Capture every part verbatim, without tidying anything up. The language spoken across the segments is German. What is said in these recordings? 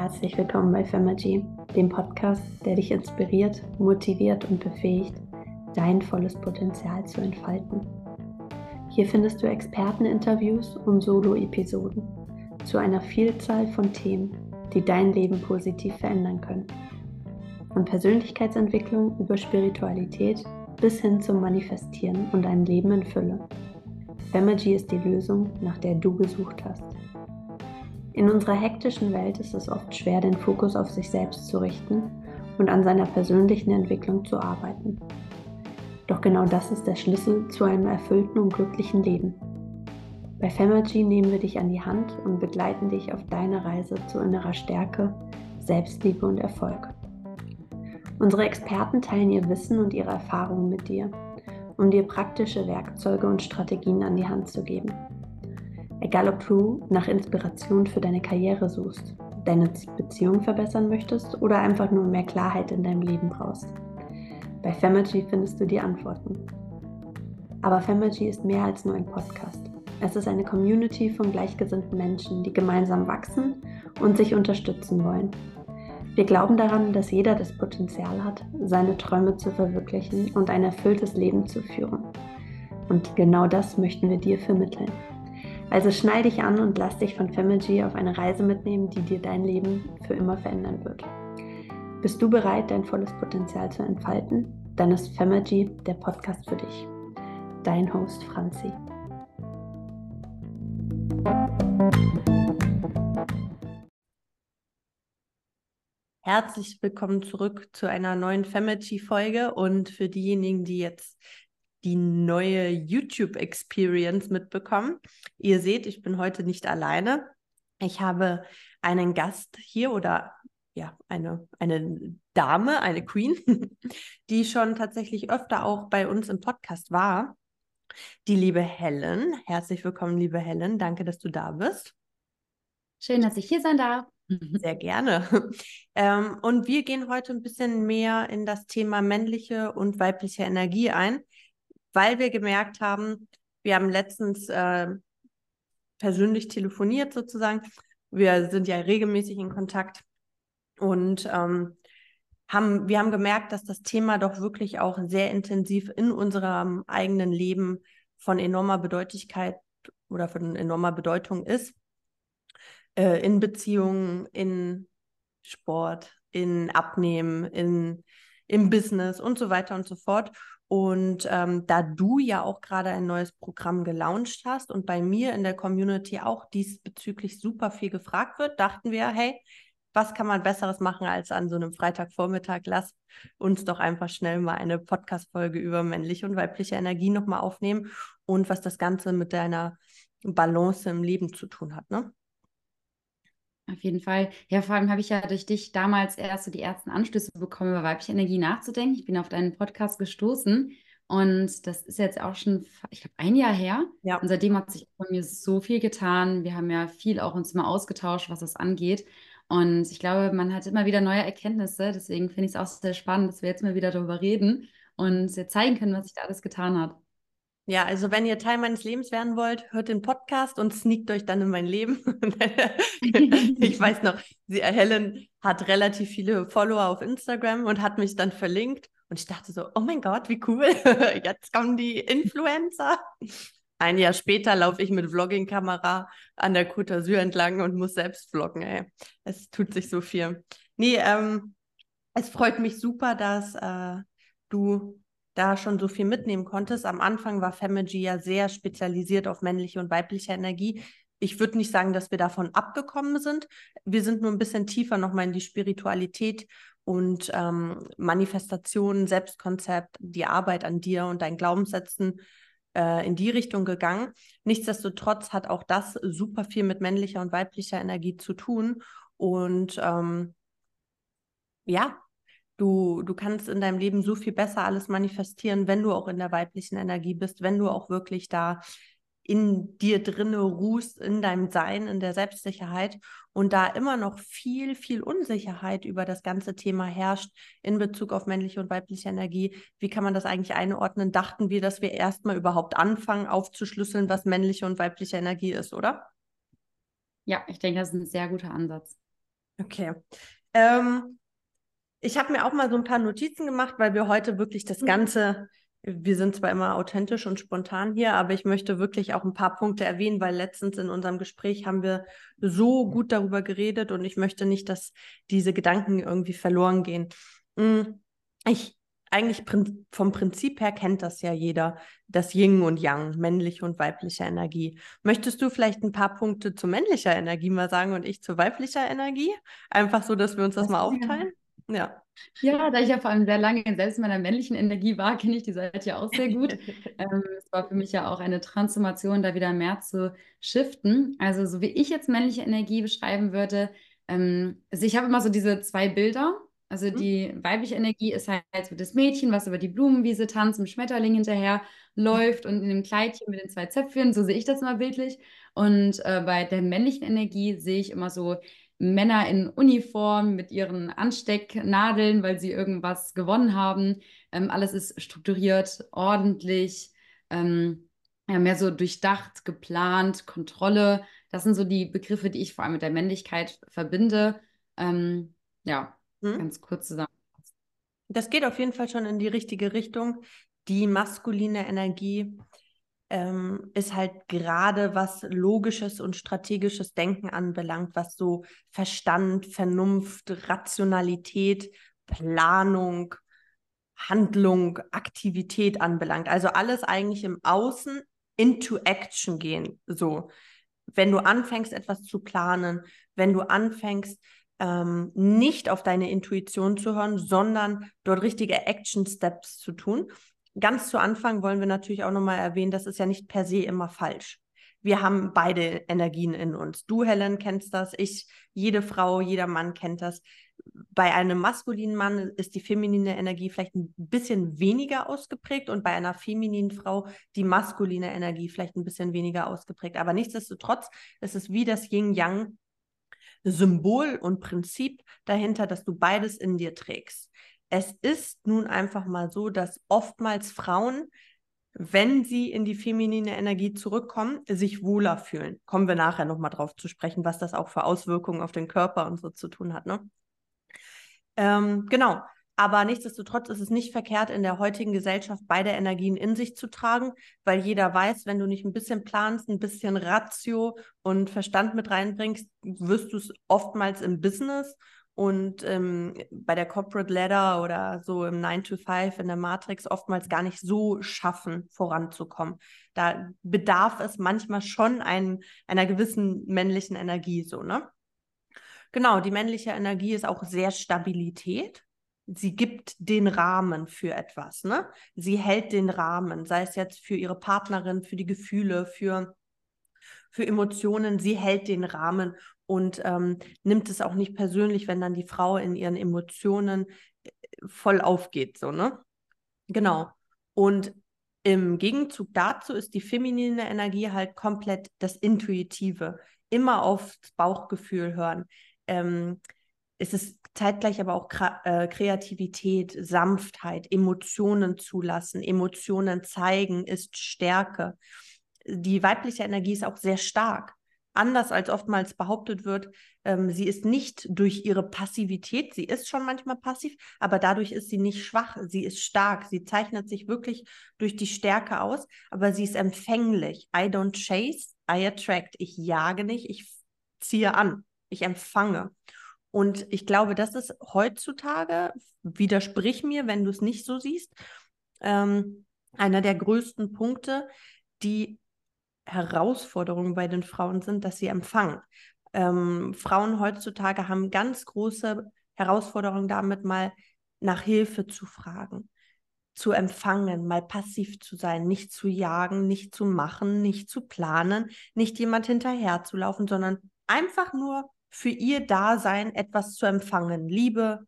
Herzlich willkommen bei Femergy, dem Podcast, der dich inspiriert, motiviert und befähigt, dein volles Potenzial zu entfalten. Hier findest du Experteninterviews und Solo-Episoden zu einer Vielzahl von Themen, die dein Leben positiv verändern können. Von Persönlichkeitsentwicklung über Spiritualität bis hin zum Manifestieren und ein Leben in Fülle. Femergy ist die Lösung, nach der du gesucht hast. In unserer hektischen Welt ist es oft schwer, den Fokus auf sich selbst zu richten und an seiner persönlichen Entwicklung zu arbeiten. Doch genau das ist der Schlüssel zu einem erfüllten und glücklichen Leben. Bei Femergy nehmen wir dich an die Hand und begleiten dich auf deiner Reise zu innerer Stärke, Selbstliebe und Erfolg. Unsere Experten teilen ihr Wissen und ihre Erfahrungen mit dir, um dir praktische Werkzeuge und Strategien an die Hand zu geben. Egal ob du nach Inspiration für deine Karriere suchst, deine Beziehung verbessern möchtest oder einfach nur mehr Klarheit in deinem Leben brauchst. Bei Femergy findest du die Antworten. Aber Femergy ist mehr als nur ein Podcast. Es ist eine Community von gleichgesinnten Menschen, die gemeinsam wachsen und sich unterstützen wollen. Wir glauben daran, dass jeder das Potenzial hat, seine Träume zu verwirklichen und ein erfülltes Leben zu führen. Und genau das möchten wir dir vermitteln. Also schnall dich an und lass dich von Femergy auf eine Reise mitnehmen, die dir dein Leben für immer verändern wird. Bist du bereit, dein volles Potenzial zu entfalten? Dann ist Femergy der Podcast für dich. Dein Host Franzi. Herzlich willkommen zurück zu einer neuen Femergy-Folge und für diejenigen, die jetzt die neue YouTube-Experience mitbekommen. Ihr seht, ich bin heute nicht alleine. Ich habe einen Gast hier oder ja, eine, eine Dame, eine Queen, die schon tatsächlich öfter auch bei uns im Podcast war. Die liebe Helen. Herzlich willkommen, liebe Helen. Danke, dass du da bist. Schön, dass ich hier sein darf. Sehr gerne. Ähm, und wir gehen heute ein bisschen mehr in das Thema männliche und weibliche Energie ein, weil wir gemerkt haben, wir haben letztens äh, persönlich telefoniert sozusagen. Wir sind ja regelmäßig in Kontakt und ähm, haben, wir haben gemerkt, dass das Thema doch wirklich auch sehr intensiv in unserem eigenen Leben von enormer Bedeutigkeit oder von enormer Bedeutung ist. Äh, in Beziehungen, in Sport, in Abnehmen, in, im Business und so weiter und so fort. Und ähm, da du ja auch gerade ein neues Programm gelauncht hast und bei mir in der Community auch diesbezüglich super viel gefragt wird, dachten wir, hey, was kann man Besseres machen als an so einem Freitagvormittag? Lass uns doch einfach schnell mal eine Podcast-Folge über männliche und weibliche Energie nochmal aufnehmen und was das Ganze mit deiner Balance im Leben zu tun hat, ne? Auf jeden Fall. Ja, vor allem habe ich ja durch dich damals erst so die ersten Anstöße bekommen, über weibliche Energie nachzudenken. Ich bin auf deinen Podcast gestoßen und das ist jetzt auch schon, ich glaube, ein Jahr her. Ja. Und seitdem hat sich von mir so viel getan. Wir haben ja viel auch uns immer ausgetauscht, was das angeht. Und ich glaube, man hat immer wieder neue Erkenntnisse. Deswegen finde ich es auch sehr spannend, dass wir jetzt mal wieder darüber reden und dir zeigen können, was sich da alles getan hat. Ja, also wenn ihr Teil meines Lebens werden wollt, hört den Podcast und sneakt euch dann in mein Leben. Ich weiß noch, sie, Helen hat relativ viele Follower auf Instagram und hat mich dann verlinkt. Und ich dachte so, oh mein Gott, wie cool. Jetzt kommen die Influencer. Ein Jahr später laufe ich mit Vlogging-Kamera an der Côte d'Azur entlang und muss selbst vloggen, ey. Es tut sich so viel. Nee, ähm, es freut mich super, dass äh, du da schon so viel mitnehmen konntest. Am Anfang war Femergy ja sehr spezialisiert auf männliche und weibliche Energie. Ich würde nicht sagen, dass wir davon abgekommen sind. Wir sind nur ein bisschen tiefer nochmal in die Spiritualität und ähm, Manifestation, Selbstkonzept, die Arbeit an dir und deinen Glaubenssätzen äh, in die Richtung gegangen. Nichtsdestotrotz hat auch das super viel mit männlicher und weiblicher Energie zu tun. Und ähm, ja, Du, du kannst in deinem Leben so viel besser alles manifestieren, wenn du auch in der weiblichen Energie bist, wenn du auch wirklich da in dir drinne ruhst, in deinem Sein, in der Selbstsicherheit und da immer noch viel, viel Unsicherheit über das ganze Thema herrscht in Bezug auf männliche und weibliche Energie. Wie kann man das eigentlich einordnen? Dachten wir, dass wir erstmal überhaupt anfangen aufzuschlüsseln, was männliche und weibliche Energie ist, oder? Ja, ich denke, das ist ein sehr guter Ansatz. Okay. Ähm, ich habe mir auch mal so ein paar Notizen gemacht, weil wir heute wirklich das Ganze, wir sind zwar immer authentisch und spontan hier, aber ich möchte wirklich auch ein paar Punkte erwähnen, weil letztens in unserem Gespräch haben wir so gut darüber geredet und ich möchte nicht, dass diese Gedanken irgendwie verloren gehen. Mm, Ich, eigentlich prin- vom Prinzip her kennt das ja jeder, das Yin und Yang, männliche und weibliche Energie. Möchtest du vielleicht ein paar Punkte zu männlicher Energie mal sagen und ich zu weiblicher Energie? Einfach so, dass wir uns das Das mal können wir machen. aufteilen? Ja. Ja, da ich ja vor allem sehr lange selbst in meiner männlichen Energie war, kenne ich die Seite ja auch sehr gut. Ähm, es war für mich ja auch eine Transformation, da wieder mehr zu shiften. Also so wie ich jetzt männliche Energie beschreiben würde, ähm, also ich habe immer so diese zwei Bilder. Also Hm? die weibliche Energie ist halt so das Mädchen, was über die Blumenwiese tanzt, dem Schmetterling hinterher läuft und in dem Kleidchen mit den zwei Zöpfchen. So sehe ich das immer bildlich. Und äh, bei der männlichen Energie sehe ich immer so Männer in Uniform mit ihren Anstecknadeln, weil sie irgendwas gewonnen haben. Ähm, alles ist strukturiert, ordentlich, ähm, ja, mehr so durchdacht, geplant, Kontrolle. Das sind so die Begriffe, die ich vor allem mit der Männlichkeit verbinde. Ähm, ja, Hm? ganz kurz zusammen. Das geht auf jeden Fall schon in die richtige Richtung. Die maskuline Energie ähm, ist halt gerade, was logisches und strategisches Denken anbelangt, was so Verstand, Vernunft, Rationalität, Planung, Handlung, Aktivität anbelangt. Also alles eigentlich im Außen into action gehen. So, wenn du anfängst, etwas zu planen, wenn du anfängst, ähm, nicht auf deine Intuition zu hören, sondern dort richtige Action Steps zu tun. Ganz zu Anfang wollen wir natürlich auch nochmal erwähnen, das ist ja nicht per se immer falsch. Wir haben beide Energien in uns. Du, Helen, kennst das, ich, jede Frau, jeder Mann kennt das. Bei einem maskulinen Mann ist die feminine Energie vielleicht ein bisschen weniger ausgeprägt und bei einer femininen Frau die maskuline Energie vielleicht ein bisschen weniger ausgeprägt. Aber nichtsdestotrotz ist es wie das Yin-Yang-Symbol und Prinzip dahinter, dass du beides in dir trägst. Es ist nun einfach mal so, dass oftmals Frauen, wenn sie in die feminine Energie zurückkommen, sich wohler fühlen. Kommen wir nachher nochmal drauf zu sprechen, was das auch für Auswirkungen auf den Körper und so zu tun hat, ne? Ähm, genau. Aber nichtsdestotrotz ist es nicht verkehrt, in der heutigen Gesellschaft beide Energien in sich zu tragen, weil jeder weiß, wenn du nicht ein bisschen planst, ein bisschen Ratio und Verstand mit reinbringst, wirst du es oftmals im Business und ähm, bei der Corporate Ladder oder so im nine to five in der Matrix oftmals gar nicht so schaffen, voranzukommen. Da bedarf es manchmal schon ein, einer gewissen männlichen Energie, so, ne? Genau, die männliche Energie ist auch sehr Stabilität. Sie gibt den Rahmen für etwas, ne? Sie hält den Rahmen, sei es jetzt für ihre Partnerin, für die Gefühle, für, für Emotionen. Sie hält den Rahmen und ähm, nimmt es auch nicht persönlich, wenn dann die Frau in ihren Emotionen äh, voll aufgeht, so, ne? Genau. Und im Gegenzug dazu ist die feminine Energie halt komplett das Intuitive. Immer aufs Bauchgefühl hören. Ähm, es ist zeitgleich aber auch Kra äh, Kreativität, Sanftheit, Emotionen zulassen, Emotionen zeigen, ist Stärke. Die weibliche Energie ist auch sehr stark. Anders als oftmals behauptet wird, ähm, sie ist nicht durch ihre Passivität, sie ist schon manchmal passiv, aber dadurch ist sie nicht schwach, sie ist stark, sie zeichnet sich wirklich durch die Stärke aus, aber sie ist empfänglich. I don't chase, I attract. Ich jage nicht, ich ziehe an, ich empfange. Und ich glaube, das ist heutzutage, widersprich mir, wenn du es nicht so siehst, ähm, einer der größten Punkte, die Herausforderungen bei den Frauen sind, dass sie empfangen. Ähm, Frauen heutzutage haben ganz große Herausforderungen damit, mal nach Hilfe zu fragen, zu empfangen, mal passiv zu sein, nicht zu jagen, nicht zu machen, nicht zu planen, nicht jemand hinterherzulaufen, sondern einfach nur für ihr Dasein etwas zu empfangen. Liebe,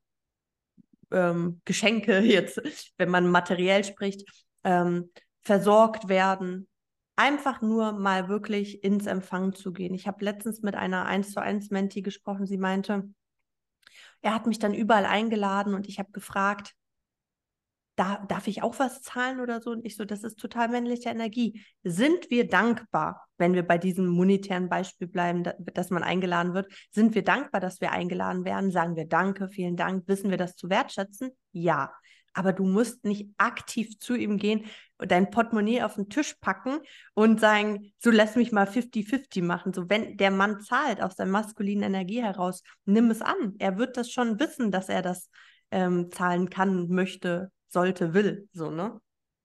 ähm, Geschenke jetzt, wenn man materiell spricht, ähm, versorgt werden, einfach nur mal wirklich ins Empfangen zu gehen. Ich habe letztens mit einer eins zu eins Mentee gesprochen, sie meinte, er hat mich dann überall eingeladen und ich habe gefragt, da, darf ich auch was zahlen oder so? Und ich so, das ist total männliche Energie. Sind wir dankbar, wenn wir bei diesem monetären Beispiel bleiben, da, dass man eingeladen wird, sind wir dankbar, dass wir eingeladen werden? Sagen wir Danke, vielen Dank, wissen wir das zu wertschätzen? Ja. Aber du musst nicht aktiv zu ihm gehen und dein Portemonnaie auf den Tisch packen und sagen, so lass mich mal fünfzig fünfzig machen. So, wenn der Mann zahlt aus der maskulinen Energie heraus, nimm es an. Er wird das schon wissen, dass er das ähm, zahlen kann, möchte, sollte, will. So, ne?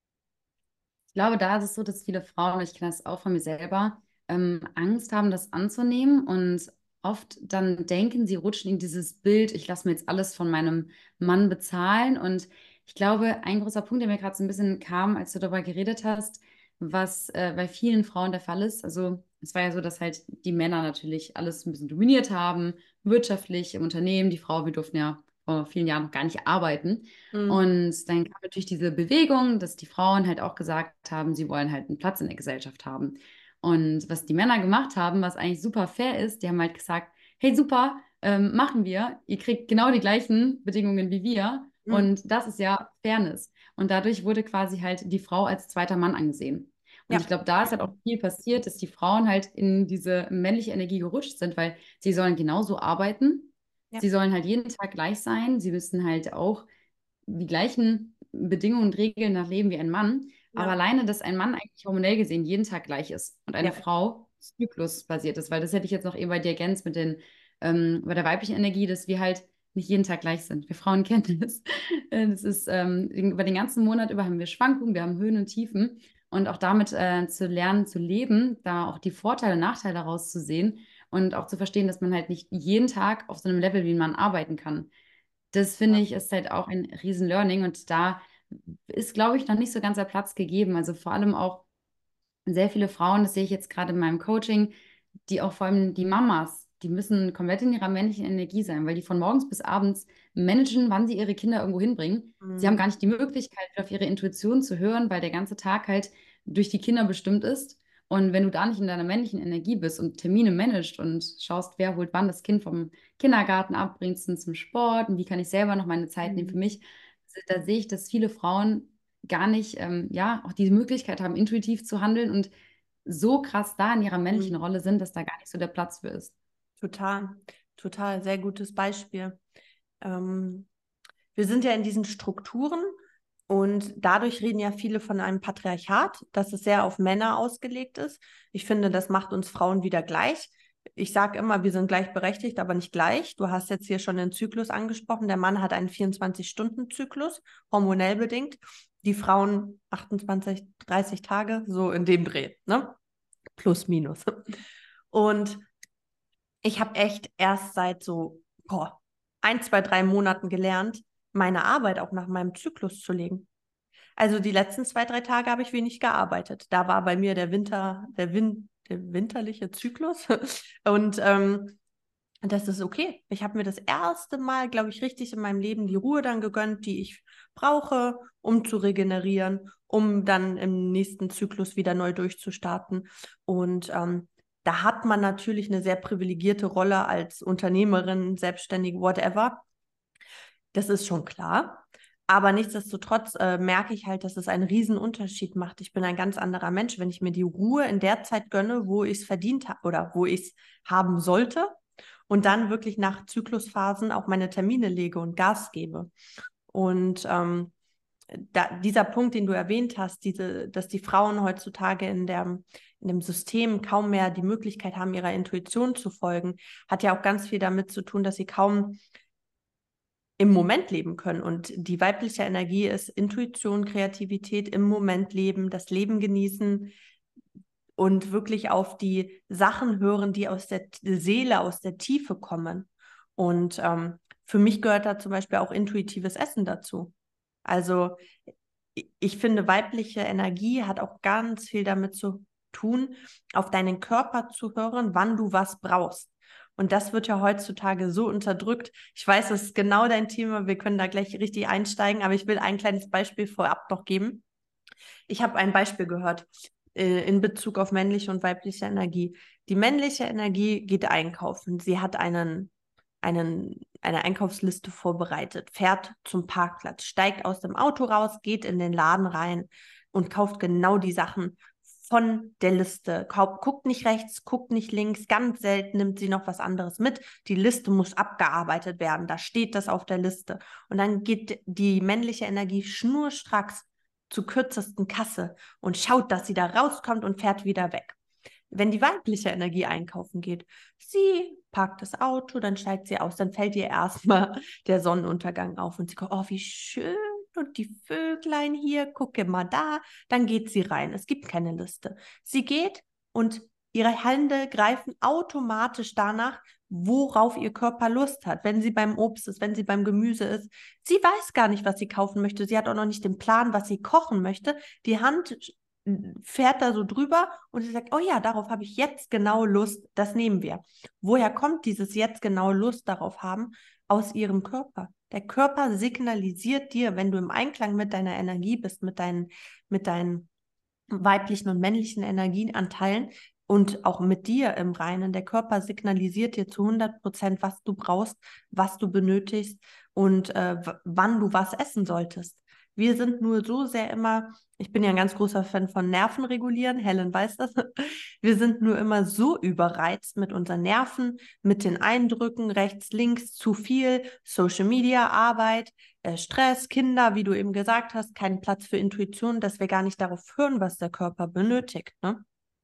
Ich glaube, da ist es so, dass viele Frauen, ich kenne das auch von mir selber, ähm, Angst haben, das anzunehmen und oft dann denken, sie rutschen in dieses Bild, ich lasse mir jetzt alles von meinem Mann bezahlen. Und ich glaube, ein großer Punkt, der mir gerade so ein bisschen kam, als du darüber geredet hast, was äh, bei vielen Frauen der Fall ist, also es war ja so, dass halt die Männer natürlich alles ein bisschen dominiert haben, wirtschaftlich im Unternehmen, die Frau, wir durften ja vor vielen Jahren noch gar nicht arbeiten. Mhm. Und dann kam natürlich diese Bewegung, dass die Frauen halt auch gesagt haben, sie wollen halt einen Platz in der Gesellschaft haben. Und was die Männer gemacht haben, was eigentlich super fair ist, die haben halt gesagt, hey super, ähm, machen wir, ihr kriegt genau die gleichen Bedingungen wie wir. Mhm. Und das ist ja Fairness. Und dadurch wurde quasi halt die Frau als zweiter Mann angesehen. Und ich Ja. glaube, da ist halt auch viel passiert, dass die Frauen halt in diese männliche Energie gerutscht sind, weil sie sollen genauso arbeiten. Ja. Sie sollen halt jeden Tag gleich sein. Sie müssen halt auch die gleichen Bedingungen und Regeln nach Leben wie ein Mann. Aber Ja. alleine, dass ein Mann eigentlich hormonell gesehen jeden Tag gleich ist und eine Ja. Frau zyklusbasiert ist, weil das hätte ich jetzt noch eben bei dir ergänzt mit den, ähm, bei der weiblichen Energie, dass wir halt nicht jeden Tag gleich sind. Wir Frauen kennen das. Äh, Das ist, ähm, über den ganzen Monat über haben wir Schwankungen, wir haben Höhen und Tiefen. Und auch damit äh, zu lernen, zu leben, da auch die Vorteile und Nachteile daraus zu sehen und auch zu verstehen, dass man halt nicht jeden Tag auf so einem Level wie ein Mann arbeiten kann. Das finde ich ist halt auch ein riesen Learning und da ist, glaube ich, noch nicht so ganz der Platz gegeben. Also vor allem auch sehr viele Frauen, das sehe ich jetzt gerade in meinem Coaching, die auch vor allem die Mamas, die müssen komplett in ihrer männlichen Energie sein, weil die von morgens bis abends managen, wann sie ihre Kinder irgendwo hinbringen. Sie haben Mhm. gar nicht die Möglichkeit, auf ihre Intuition zu hören, weil der ganze Tag halt durch die Kinder bestimmt ist. Und wenn du da nicht in deiner männlichen Energie bist und Termine managst und schaust, wer holt wann das Kind vom Kindergarten ab, bringst ihn zum Sport und wie kann ich selber noch meine Zeit nehmen für Mhm. mich, da sehe ich, dass viele Frauen gar nicht, ähm, ja, auch die Möglichkeit haben, intuitiv zu handeln und so krass da in ihrer männlichen Mhm. Rolle sind, dass da gar nicht so der Platz für ist. Total, total, sehr gutes Beispiel. Ähm, wir sind ja in diesen Strukturen und dadurch reden ja viele von einem Patriarchat, dass es sehr auf Männer ausgelegt ist. Ich finde, das macht uns Frauen wieder gleich. Ich sage immer, wir sind gleichberechtigt, aber nicht gleich. Du hast jetzt hier schon den Zyklus angesprochen. Der Mann hat einen vierundzwanzig-Stunden-Zyklus, hormonell bedingt. Die Frauen achtundzwanzig, dreißig Tage, so in dem Dreh, ne? Plus, minus. Und ich habe echt erst seit so boah, ein, zwei, drei Monaten gelernt, meine Arbeit auch nach meinem Zyklus zu legen. Also die letzten zwei, drei Tage habe ich wenig gearbeitet. Da war bei mir der Winter, der, Win der winterliche Zyklus. Und ähm, das ist okay. Ich habe mir das erste Mal, glaube ich, richtig in meinem Leben die Ruhe dann gegönnt, die ich brauche, um zu regenerieren, um dann im nächsten Zyklus wieder neu durchzustarten. Und ähm, da hat man natürlich eine sehr privilegierte Rolle als Unternehmerin, Selbstständige, whatever. Das ist schon klar. Aber nichtsdestotrotz äh, merke ich halt, dass es einen riesen Unterschied macht. Ich bin ein ganz anderer Mensch, wenn ich mir die Ruhe in der Zeit gönne, wo ich es verdient habe oder wo ich es haben sollte und dann wirklich nach Zyklusphasen auch meine Termine lege und Gas gebe. Und ähm, da, dieser Punkt, den du erwähnt hast, diese, dass die Frauen heutzutage in, der, in dem System kaum mehr die Möglichkeit haben, ihrer Intuition zu folgen, hat ja auch ganz viel damit zu tun, dass sie kaum im Moment leben können. Und die weibliche Energie ist Intuition, Kreativität, im Moment leben, das Leben genießen und wirklich auf die Sachen hören, die aus der Seele, aus der Tiefe kommen. Und ähm, für mich gehört da zum Beispiel auch intuitives Essen dazu. Also ich finde, weibliche Energie hat auch ganz viel damit zu tun, auf deinen Körper zu hören, wann du was brauchst. Und das wird ja heutzutage so unterdrückt. Ich weiß, das ist genau dein Thema. Wir können da gleich richtig einsteigen, aber ich will ein kleines Beispiel vorab noch geben. Ich habe ein Beispiel gehört äh, in Bezug auf männliche und weibliche Energie. Die männliche Energie geht einkaufen. Sie hat einen einen, eine Einkaufsliste vorbereitet, fährt zum Parkplatz, steigt aus dem Auto raus, geht in den Laden rein und kauft genau die Sachen von der Liste. Kauft, guckt nicht rechts, guckt nicht links, ganz selten nimmt sie noch was anderes mit. Die Liste muss abgearbeitet werden, da steht das auf der Liste. Und dann geht die männliche Energie schnurstracks zur kürzesten Kasse und schaut, dass sie da rauskommt und fährt wieder weg. Wenn die weibliche Energie einkaufen geht, sie parkt das Auto, dann steigt sie aus, dann fällt ihr erstmal der Sonnenuntergang auf und sie guckt, oh, wie schön und die Vöglein hier, gucke mal da, dann geht sie rein. Es gibt keine Liste. Sie geht und ihre Hände greifen automatisch danach, worauf ihr Körper Lust hat. Wenn sie beim Obst ist, wenn sie beim Gemüse ist. Sie weiß gar nicht, was sie kaufen möchte. Sie hat auch noch nicht den Plan, was sie kochen möchte. Die Hand fährt da so drüber und sie sagt, oh ja, darauf habe ich jetzt genau Lust, das nehmen wir. Woher kommt dieses jetzt genau Lust darauf haben? Aus ihrem Körper. Der Körper signalisiert dir, wenn du im Einklang mit deiner Energie bist, mit deinen, mit deinen weiblichen und männlichen Energienanteilen und auch mit dir im Reinen. Der Körper signalisiert dir zu hundert Prozent, was du brauchst, was du benötigst und äh, wann du was essen solltest. Wir sind nur so sehr immer, ich bin ja ein ganz großer Fan von Nerven regulieren, Helen weiß das, wir sind nur immer so überreizt mit unseren Nerven, mit den Eindrücken, rechts, links, zu viel, Social Media, Arbeit, äh, Stress, Kinder, wie du eben gesagt hast, keinen Platz für Intuition, dass wir gar nicht darauf hören, was der Körper benötigt, ne?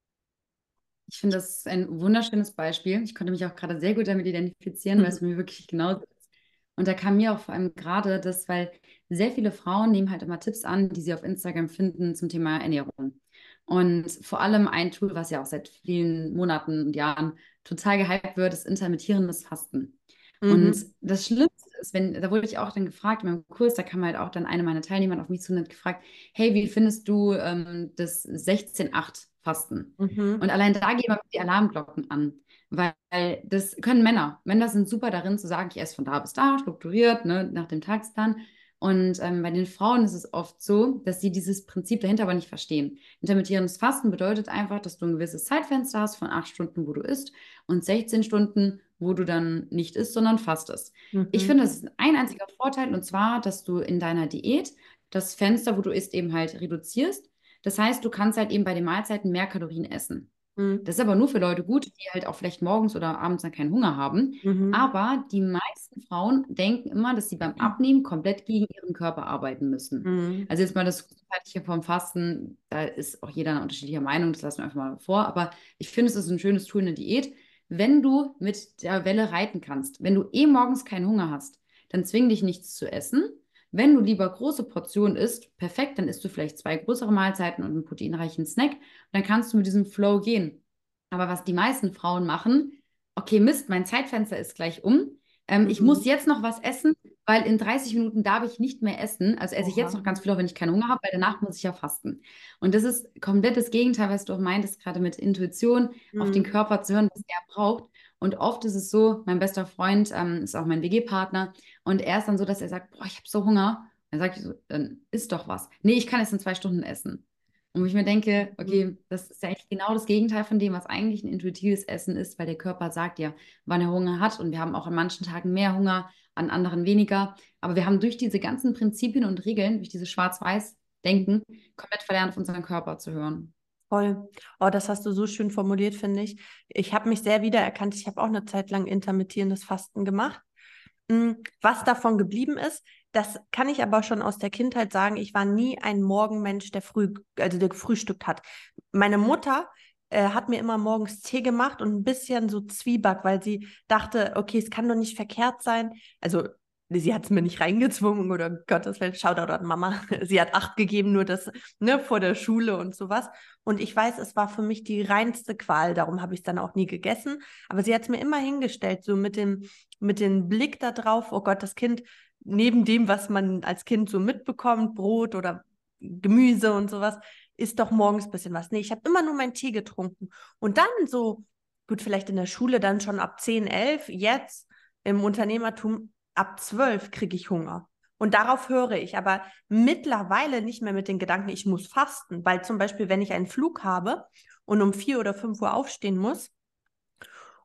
Ich finde, das ist ein wunderschönes Beispiel. Ich konnte mich auch gerade sehr gut damit identifizieren, Mhm. weil es mir wirklich genau so ist. Und da kam mir auch vor allem gerade das, weil sehr viele Frauen nehmen halt immer Tipps an, die sie auf Instagram finden zum Thema Ernährung. Und vor allem ein Tool, was ja auch seit vielen Monaten und Jahren total gehypt wird, ist intermittierendes Fasten. Und Mhm. das Schlimmste ist, wenn, da wurde ich auch dann gefragt in meinem Kurs, da kam halt auch dann eine meiner Teilnehmer auf mich zu und hat gefragt, hey, wie findest du ähm, das sechzehn acht Fasten? Mhm. Und allein da gehen wir die Alarmglocken an, weil das können Männer. Männer sind super darin zu sagen, ich esse von da bis da, strukturiert, ne, nach dem Tagesplan. Und ähm, bei den Frauen ist es oft so, dass sie dieses Prinzip dahinter aber nicht verstehen. Intermittierendes Fasten bedeutet einfach, dass du ein gewisses Zeitfenster hast von acht Stunden, wo du isst, und sechzehn Stunden, wo du dann nicht isst, sondern fastest. Ich Mhm. finde, das ist ein einziger Vorteil, und zwar, dass du in deiner Diät das Fenster, wo du isst, eben halt reduzierst. Das heißt, du kannst halt eben bei den Mahlzeiten mehr Kalorien essen. Mhm. Das ist aber nur für Leute gut, die halt auch vielleicht morgens oder abends dann keinen Hunger haben. Mhm. Aber die meisten Frauen denken immer, dass sie beim Abnehmen komplett gegen ihren Körper arbeiten müssen. Mhm. Also jetzt mal das Gesundheitliche vom Fasten, da ist auch jeder eine unterschiedliche Meinung, das lassen wir einfach mal vor. Aber ich finde, es ist ein schönes Tool in der Diät, wenn du mit der Welle reiten kannst. Wenn du eh morgens keinen Hunger hast, dann zwing dich nichts zu essen. Wenn du lieber große Portionen isst, perfekt, dann isst du vielleicht zwei größere Mahlzeiten und einen proteinreichen Snack. Und dann kannst du mit diesem Flow gehen. Aber was die meisten Frauen machen, okay, Mist, mein Zeitfenster ist gleich um. Ähm, ich muss Mhm. jetzt noch was essen, weil in dreißig Minuten darf ich nicht mehr essen. Also esse ich jetzt Oha. noch ganz viel, auch wenn ich keinen Hunger habe, weil danach muss ich ja fasten. Und das ist komplett das Gegenteil, was du auch meintest, gerade mit Intuition, auf den Mhm. Körper zu hören, was er braucht. Und oft ist es so, mein bester Freund ähm, ist auch mein W G-Partner und er ist dann so, dass er sagt, boah, ich habe so Hunger. Dann sage ich so, dann isst doch was. Nee, ich kann es in zwei Stunden essen. Und wo ich mir denke, Mhm. okay, das ist ja eigentlich genau das Gegenteil von dem, was eigentlich ein intuitives Essen ist, weil der Körper sagt ja, wann er Hunger hat. Und wir haben auch an manchen Tagen mehr Hunger, an anderen weniger. Aber wir haben durch diese ganzen Prinzipien und Regeln, durch dieses Schwarz-Weiß-Denken, komplett verlernt, auf unseren Körper zu hören. Voll. Oh, das hast du so schön formuliert, finde ich. Ich habe mich sehr wiedererkannt. Ich habe auch eine Zeit lang intermittierendes Fasten gemacht. Mm, Was davon geblieben ist, das kann ich aber schon aus der Kindheit sagen. Ich war nie ein Morgenmensch, der früh, also der gefrühstückt hat. Meine Mutter äh, hat mir immer morgens Tee gemacht und ein bisschen so Zwieback, weil sie dachte, okay, es kann doch nicht verkehrt sein. Also sie hat es mir nicht reingezwungen oder um Gottes Willen, Shoutout an Mama. Sie hat Acht gegeben, nur das, ne, vor der Schule und sowas. Und ich weiß, es war für mich die reinste Qual, darum habe ich es dann auch nie gegessen. Aber sie hat es mir immer hingestellt, so mit dem, mit dem Blick da drauf, oh Gott, das Kind, neben dem, was man als Kind so mitbekommt, Brot oder Gemüse und sowas, isst doch morgens ein bisschen was. Nee, ich habe immer nur meinen Tee getrunken. Und dann so, gut, vielleicht in der Schule dann schon ab zehn, elf, jetzt im Unternehmertum ab zwölf kriege ich Hunger. Und darauf höre ich, aber mittlerweile nicht mehr mit den Gedanken, ich muss fasten, weil zum Beispiel, wenn ich einen Flug habe und um vier oder fünf Uhr aufstehen muss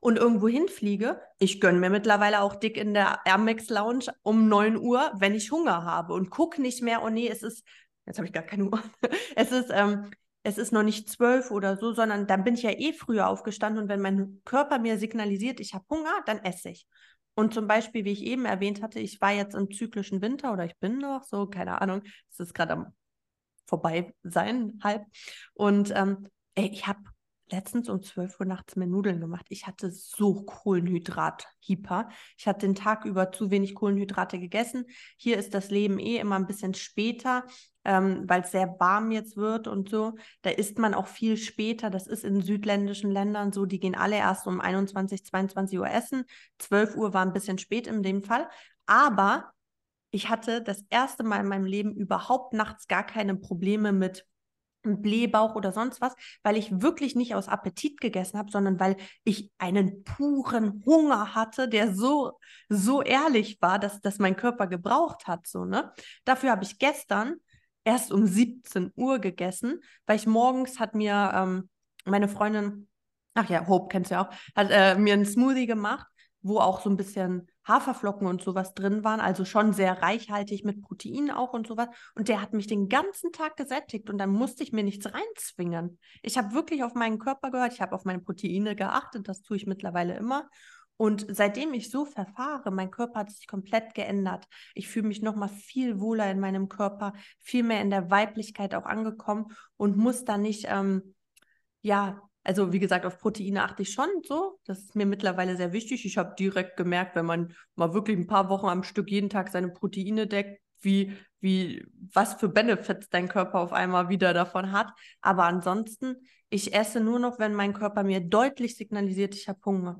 und irgendwo hinfliege, ich gönne mir mittlerweile auch dick in der Amex Lounge um neun Uhr, wenn ich Hunger habe und gucke nicht mehr, oh nee, es ist, jetzt habe ich gar keine Uhr, es ist, ähm, es ist noch nicht zwölf oder so, sondern dann bin ich ja eh früher aufgestanden und wenn mein Körper mir signalisiert, ich habe Hunger, dann esse ich. Und zum Beispiel, wie ich eben erwähnt hatte, ich war jetzt im zyklischen Winter oder ich bin noch so, keine Ahnung, es ist gerade am vorbei sein, halb. Und ähm, ey, ich habe letztens um zwölf Uhr nachts mir Nudeln gemacht. Ich hatte so Kohlenhydrat-Hyper. Ich hatte den Tag über zu wenig Kohlenhydrate gegessen. Hier ist das Leben eh immer ein bisschen später, ähm, weil es sehr warm jetzt wird und so. Da isst man auch viel später. Das ist in südländischen Ländern so. Die gehen alle erst um einundzwanzig, zweiundzwanzig Uhr essen. zwölf Uhr war ein bisschen spät in dem Fall. Aber ich hatte das erste Mal in meinem Leben überhaupt nachts gar keine Probleme mit Blähbauch oder sonst was, weil ich wirklich nicht aus Appetit gegessen habe, sondern weil ich einen puren Hunger hatte, der so, so ehrlich war, dass das mein Körper gebraucht hat. So, ne? Dafür habe ich gestern erst um siebzehn Uhr gegessen, weil ich morgens hat mir ähm, meine Freundin, ach ja, Hope kennst du ja auch, hat äh, mir einen Smoothie gemacht, wo auch so ein bisschen Haferflocken und sowas drin waren, also schon sehr reichhaltig mit Proteinen auch und sowas. Und der hat mich den ganzen Tag gesättigt und dann musste ich mir nichts reinzwingen. Ich habe wirklich auf meinen Körper gehört, ich habe auf meine Proteine geachtet, das tue ich mittlerweile immer. Und seitdem ich so verfahre, mein Körper hat sich komplett geändert. Ich fühle mich nochmal viel wohler in meinem Körper, viel mehr in der Weiblichkeit auch angekommen und muss da nicht, ähm, ja, also wie gesagt, auf Proteine achte ich schon so. Das ist mir mittlerweile sehr wichtig. Ich habe direkt gemerkt, wenn man mal wirklich ein paar Wochen am Stück jeden Tag seine Proteine deckt, wie, wie, was für Benefits dein Körper auf einmal wieder davon hat. Aber ansonsten, ich esse nur noch, wenn mein Körper mir deutlich signalisiert, ich habe Hunger.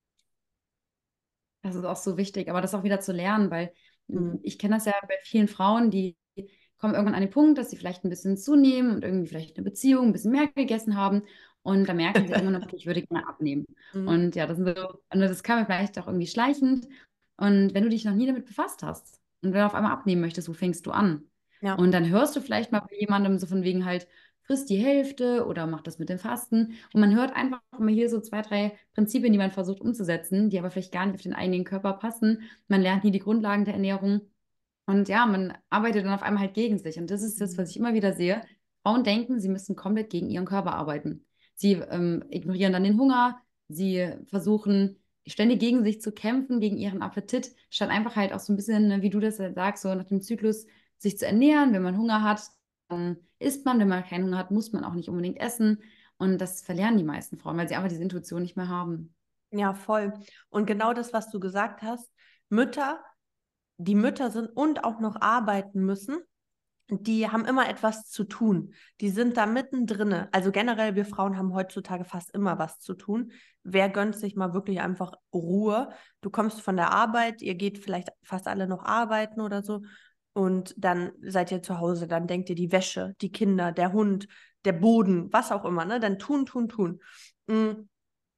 Das ist auch so wichtig, aber das auch wieder zu lernen, weil Mhm. ich kenne das ja bei vielen Frauen, die kommen irgendwann an den Punkt, dass sie vielleicht ein bisschen zunehmen und irgendwie vielleicht eine Beziehung, ein bisschen mehr gegessen haben und da merken sie irgendwann, okay, ich würde gerne abnehmen. Mhm. Und ja, das, sind so, und das kann man vielleicht auch irgendwie schleichend. Und wenn du dich noch nie damit befasst hast und wenn du auf einmal abnehmen möchtest, wo fängst du an? Ja. Und dann hörst du vielleicht mal bei jemandem so von wegen halt, frisst die Hälfte oder mach das mit dem Fasten. Und man hört einfach immer hier so zwei, drei Prinzipien, die man versucht umzusetzen, die aber vielleicht gar nicht auf den eigenen Körper passen. Man lernt nie die Grundlagen der Ernährung. Und ja, man arbeitet dann auf einmal halt gegen sich. Und das ist das, was ich immer wieder sehe. Frauen denken, sie müssen komplett gegen ihren Körper arbeiten. Sie ähm, ignorieren dann den Hunger, sie versuchen ständig gegen sich zu kämpfen, gegen ihren Appetit, statt einfach halt auch so ein bisschen, ne, wie du das halt sagst, so nach dem Zyklus sich zu ernähren. Wenn man Hunger hat, dann isst man. Wenn man keinen Hunger hat, muss man auch nicht unbedingt essen. Und das verlernen die meisten Frauen, weil sie einfach diese Intuition nicht mehr haben. Ja, voll. Und genau das, was du gesagt hast, Mütter, die Mütter sind und auch noch arbeiten müssen, die haben immer etwas zu tun. Die sind da mittendrin. Also generell, wir Frauen haben heutzutage fast immer was zu tun. Wer gönnt sich mal wirklich einfach Ruhe? Du kommst von der Arbeit, ihr geht vielleicht fast alle noch arbeiten oder so und dann seid ihr zu Hause, dann denkt ihr die Wäsche, die Kinder, der Hund, der Boden, was auch immer, ne? Dann tun, tun, tun. Mm,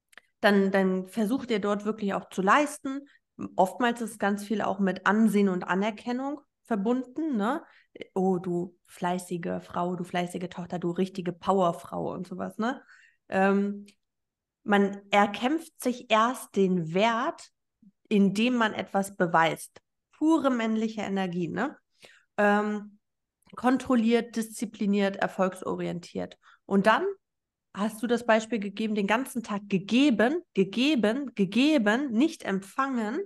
Dann, dann versucht ihr dort wirklich auch zu leisten. Oftmals ist ganz viel auch mit Ansehen und Anerkennung verbunden, ne? Oh, du fleißige Frau, du fleißige Tochter, du richtige Powerfrau und sowas, ne? Ähm, man erkämpft sich erst den Wert, indem man etwas beweist. Pure männliche Energie, ne? Ähm, kontrolliert, diszipliniert, erfolgsorientiert. Und dann hast du das Beispiel gegeben, den ganzen Tag gegeben, gegeben, gegeben, nicht empfangen,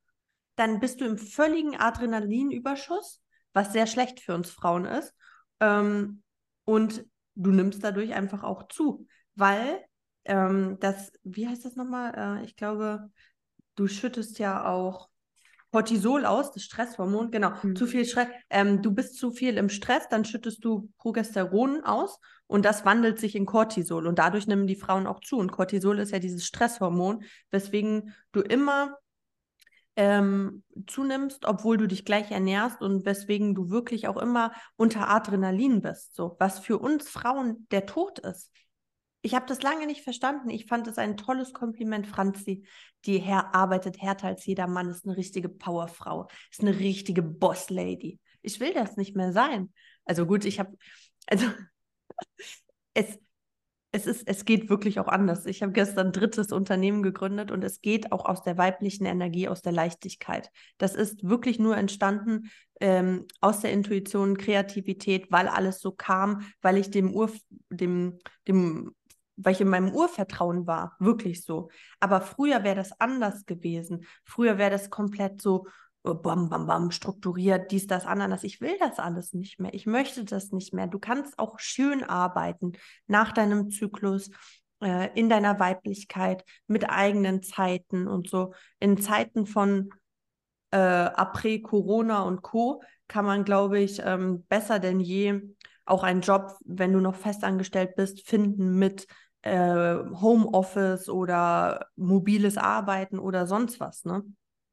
dann bist du im völligen Adrenalinüberschuss, was sehr schlecht für uns Frauen ist. Ähm, und du nimmst dadurch einfach auch zu, weil ähm, das, wie heißt das nochmal? Äh, ich glaube, du schüttest ja auch Cortisol aus, das Stresshormon, genau, Mhm. zu viel Stress. Ähm, du bist zu viel im Stress, dann schüttest du Progesteron aus und das wandelt sich in Cortisol und dadurch nehmen die Frauen auch zu. Und Cortisol ist ja dieses Stresshormon, weswegen du immer ähm, zunimmst, obwohl du dich gleich ernährst und weswegen du wirklich auch immer unter Adrenalin bist, so was für uns Frauen der Tod ist. Ich habe das lange nicht verstanden. Ich fand es ein tolles Kompliment, Franzi. Die Herr arbeitet härter als jeder Mann, ist eine richtige Powerfrau, ist eine richtige Boss-Lady. Ich will das nicht mehr sein. Also gut, ich habe, also es, es ist, es geht wirklich auch anders. Ich habe gestern ein drittes Unternehmen gegründet und es geht auch aus der weiblichen Energie, aus der Leichtigkeit. Das ist wirklich nur entstanden ähm, aus der Intuition, Kreativität, weil alles so kam, weil ich dem Ur, dem, dem, weil ich in meinem Urvertrauen war, wirklich so. Aber früher wäre das anders gewesen. Früher wäre das komplett so äh, bam, bam, bam, strukturiert, dies, das, Ananas. Ich will das alles nicht mehr. Ich möchte das nicht mehr. Du kannst auch schön arbeiten nach deinem Zyklus, äh, in deiner Weiblichkeit, mit eigenen Zeiten und so. In Zeiten von äh, Après Corona und Co. kann man, glaube ich, ähm, besser denn je auch einen Job, wenn du noch festangestellt bist, finden mit äh, Homeoffice oder mobiles Arbeiten oder sonst was, ne?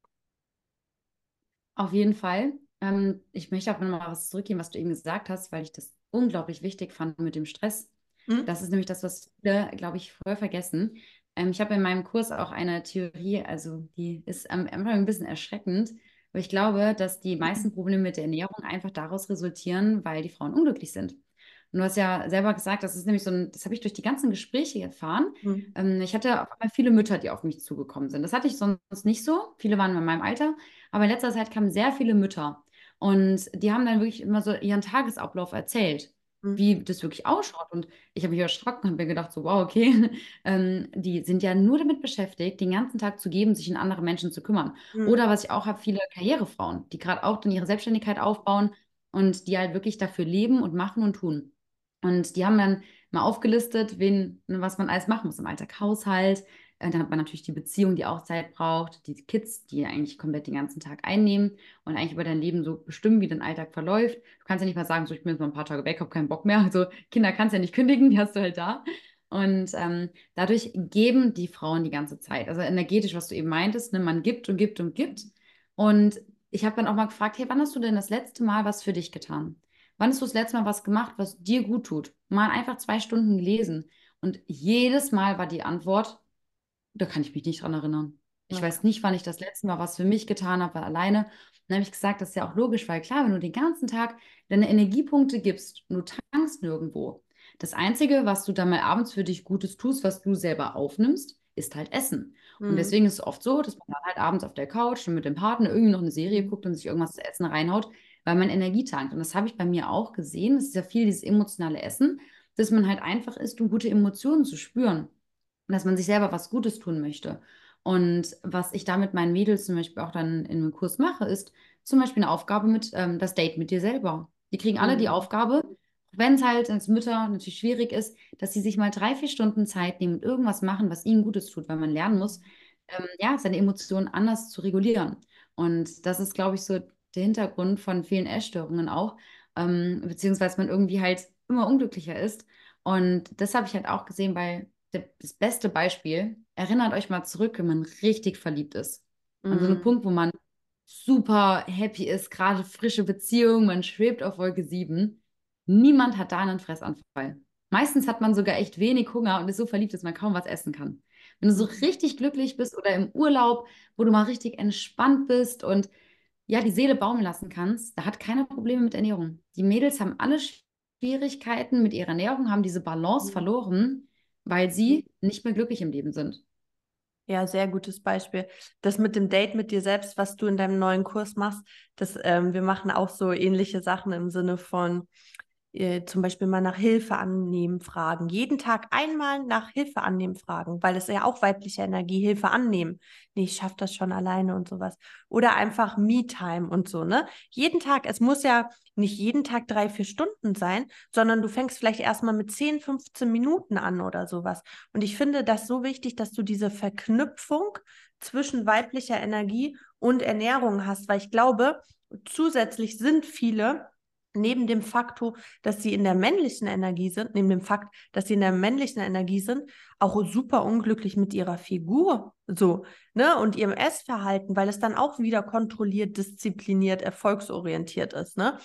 Auf jeden Fall. Ähm, ich möchte auch noch mal was zurückgeben, was du eben gesagt hast, weil ich das unglaublich wichtig fand mit dem Stress. Hm? Das ist nämlich das, was viele, glaube ich, voll vergessen. Ähm, ich habe in meinem Kurs auch eine Theorie, also die ist am Anfang ein bisschen erschreckend, aber ich glaube, dass die meisten Probleme mit der Ernährung einfach daraus resultieren, weil die Frauen unglücklich sind. Und du hast ja selber gesagt, das ist nämlich so ein, das habe ich durch die ganzen Gespräche erfahren. Hm. Ähm, ich hatte auf einmal viele Mütter, die auf mich zugekommen sind. Das hatte ich sonst nicht so. Viele waren in meinem Alter. Aber in letzter Zeit kamen sehr viele Mütter. Und die haben dann wirklich immer so ihren Tagesablauf erzählt, Hm. wie das wirklich ausschaut. Und ich habe mich erschrocken und habe mir gedacht, so, wow, okay, ähm, die sind ja nur damit beschäftigt, den ganzen Tag zu geben, sich um andere Menschen zu kümmern. Hm. Oder was ich auch habe, viele Karrierefrauen, die gerade auch dann ihre Selbstständigkeit aufbauen und die halt wirklich dafür leben und machen und tun. Und die haben dann mal aufgelistet, wen, was man alles machen muss im Alltag. Haushalt, äh, dann hat man natürlich die Beziehung, die auch Zeit braucht, die Kids, die eigentlich komplett den ganzen Tag einnehmen und eigentlich über dein Leben so bestimmen, wie dein Alltag verläuft. Du kannst ja nicht mal sagen, so ich bin jetzt mal ein paar Tage weg, habe keinen Bock mehr. Also Kinder kannst du ja nicht kündigen, die hast du halt da. Und ähm, dadurch geben die Frauen die ganze Zeit. Also energetisch, was du eben meintest, ne, man gibt und gibt und gibt. Und ich habe dann auch mal gefragt, hey, wann hast du denn das letzte Mal was für dich getan? Wann hast du das letzte Mal was gemacht, was dir gut tut? Mal einfach zwei Stunden gelesen. Und jedes Mal war die Antwort, da kann ich mich nicht dran erinnern. Ich Ja. weiß nicht, wann ich das letzte Mal was für mich getan habe, alleine. Und dann habe ich gesagt, das ist ja auch logisch, weil klar, wenn du den ganzen Tag deine Energiepunkte gibst und du tankst nirgendwo, das Einzige, was du dann mal abends für dich Gutes tust, was du selber aufnimmst, ist halt Essen. Und Hm. deswegen ist es oft so, dass man dann halt abends auf der Couch und mit dem Partner irgendwie noch eine Serie guckt und sich irgendwas zu essen reinhaut, weil man Energie tankt. Und das habe ich bei mir auch gesehen. Das ist ja viel dieses emotionale Essen, dass man halt einfach isst, um gute Emotionen zu spüren. Und dass man sich selber was Gutes tun möchte. Und was ich da mit meinen Mädels zum Beispiel auch dann in einem Kurs mache, ist zum Beispiel eine Aufgabe mit ähm, das Date mit dir selber. Die kriegen alle die Hm. Aufgabe, wenn es halt als Mütter natürlich schwierig ist, dass sie sich mal drei, vier Stunden Zeit nehmen und irgendwas machen, was ihnen Gutes tut, weil man lernen muss, ähm, ja, seine Emotionen anders zu regulieren. Und das ist, glaube ich, so der Hintergrund von vielen Essstörungen auch, ähm, beziehungsweise man irgendwie halt immer unglücklicher ist. Und das habe ich halt auch gesehen bei der, das beste Beispiel. Erinnert euch mal zurück, wenn man richtig verliebt ist. An so einem Hm. Punkt, wo man super happy ist, gerade frische Beziehung, man schwebt auf Wolke sieben. Niemand hat da einen Fressanfall. Meistens hat man sogar echt wenig Hunger und ist so verliebt, dass man kaum was essen kann. Wenn du so Hm. richtig glücklich bist oder im Urlaub, wo du mal richtig entspannt bist und ja, die Seele baumeln lassen kannst, da hat keiner Probleme mit Ernährung. Die Mädels haben alle Schwierigkeiten mit ihrer Ernährung, haben diese Balance Hm. verloren, weil sie nicht mehr glücklich im Leben sind. Ja, sehr gutes Beispiel. Das mit dem Date mit dir selbst, was du in deinem neuen Kurs machst, das, ähm, wir machen auch so ähnliche Sachen im Sinne von äh, zum Beispiel mal nach Hilfe annehmen fragen. Jeden Tag einmal nach Hilfe annehmen fragen, weil es ja auch weibliche Energie, Hilfe annehmen. Nee, ich schaffe das schon alleine und sowas. Oder einfach Me-Time und so, ne? Jeden Tag, es muss ja nicht jeden Tag drei, vier Stunden sein, sondern du fängst vielleicht erstmal mit zehn, fünfzehn Minuten an oder sowas. Und ich finde das so wichtig, dass du diese Verknüpfung zwischen weiblicher Energie und Ernährung hast, weil ich glaube, zusätzlich sind viele neben dem Faktor, dass sie in der männlichen Energie sind, neben dem Fakt, dass sie in der männlichen Energie sind, auch super unglücklich mit ihrer Figur, so, ne, und ihrem Essverhalten, weil es dann auch wieder kontrolliert, diszipliniert, erfolgsorientiert ist, ne?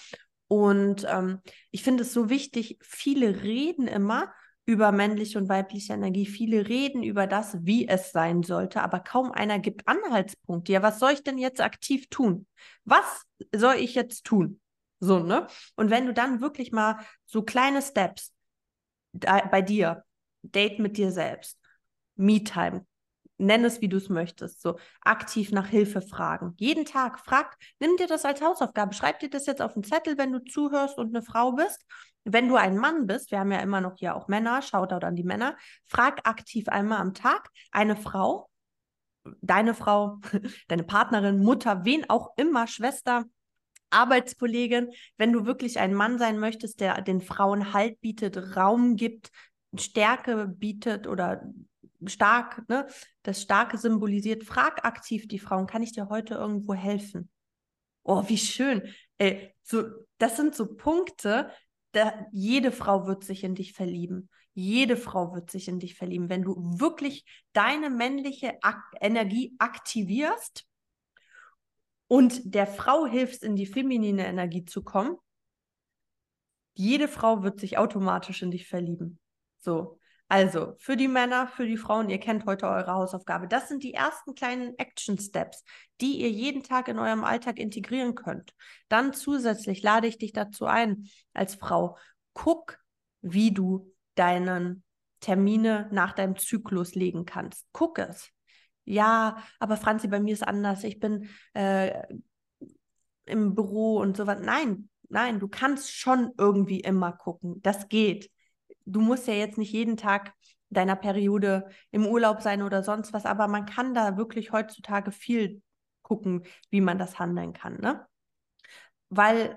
Und ähm, ich finde es so wichtig, viele reden immer über männliche und weibliche Energie, viele reden über das, wie es sein sollte, aber kaum einer gibt Anhaltspunkte. Ja, was soll ich denn jetzt aktiv tun? Was soll ich jetzt tun? So, ne? Und wenn du dann wirklich mal so kleine Steps da, bei dir Date mit dir selbst, Me-Time, nenn es, wie du es möchtest, so aktiv nach Hilfe fragen. Jeden Tag frag, nimm dir das als Hausaufgabe, schreib dir das jetzt auf den Zettel, wenn du zuhörst und eine Frau bist. Wenn du ein Mann bist, wir haben ja immer noch hier auch Männer, Shoutout an die Männer, frag aktiv einmal am Tag eine Frau, deine Frau, deine Partnerin, Mutter, wen auch immer, Schwester, Arbeitskollegin, wenn du wirklich ein Mann sein möchtest, der den Frauen Halt bietet, Raum gibt, Stärke bietet oder stark, ne, das Starke symbolisiert, frag aktiv die Frauen, kann ich dir heute irgendwo helfen? Oh, wie schön. Ey, so, das sind so Punkte, da, jede Frau wird sich in dich verlieben. Jede Frau wird sich in dich verlieben, wenn du wirklich deine männliche Ak- Energie aktivierst und der Frau hilfst, in die feminine Energie zu kommen. Jede Frau wird sich automatisch in dich verlieben. So, also für die Männer, für die Frauen, ihr kennt heute eure Hausaufgabe. Das sind die ersten kleinen Action Steps, die ihr jeden Tag in eurem Alltag integrieren könnt. Dann zusätzlich lade ich dich dazu ein, als Frau, guck, wie du deinen Termine nach deinem Zyklus legen kannst. Guck es. Ja, aber Franzi, bei mir ist anders. Ich bin äh, im Büro und sowas. Nein, nein, du kannst schon irgendwie immer gucken. Das geht. Du musst ja jetzt nicht jeden Tag deiner Periode im Urlaub sein oder sonst was, aber man kann da wirklich heutzutage viel gucken, wie man das handeln kann, ne? Weil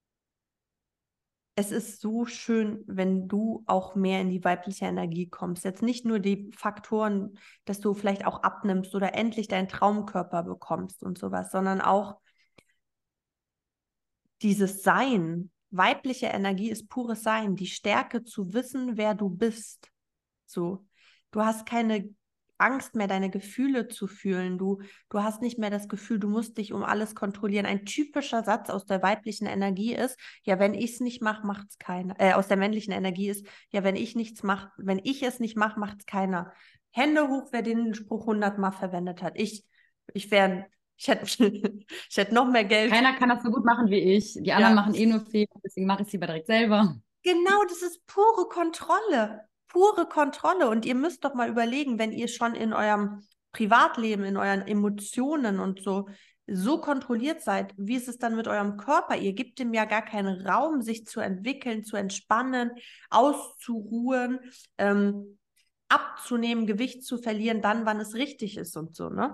es ist so schön, wenn du auch mehr in die weibliche Energie kommst. Jetzt nicht nur die Faktoren, dass du vielleicht auch abnimmst oder endlich deinen Traumkörper bekommst und sowas, sondern auch dieses Sein. Weibliche Energie ist pures Sein, die Stärke zu wissen, wer du bist. So, du hast keine Angst mehr, deine Gefühle zu fühlen. Du, du hast nicht mehr das Gefühl, du musst dich um alles kontrollieren. Ein typischer Satz aus der weiblichen Energie ist, ja, wenn ich es nicht mache, macht es keiner. Äh, aus der männlichen Energie ist, ja, wenn ich nichts mache, wenn ich es nicht mache, macht es keiner. Hände hoch, wer den Spruch hundertmal verwendet hat. Ich, ich wäre, ich hätte, ich hätte noch mehr Geld. Keiner kann das so gut machen wie ich. Die anderen Ja. machen eh nur Fehler, deswegen mache ich es lieber direkt selber. Genau, das ist pure Kontrolle. Pure Kontrolle. Und ihr müsst doch mal überlegen, wenn ihr schon in eurem Privatleben, in euren Emotionen und so so kontrolliert seid, wie ist es dann mit eurem Körper? Ihr gebt ihm ja gar keinen Raum, sich zu entwickeln, zu entspannen, auszuruhen, ähm, abzunehmen, Gewicht zu verlieren, dann, wann es richtig ist und so, ne?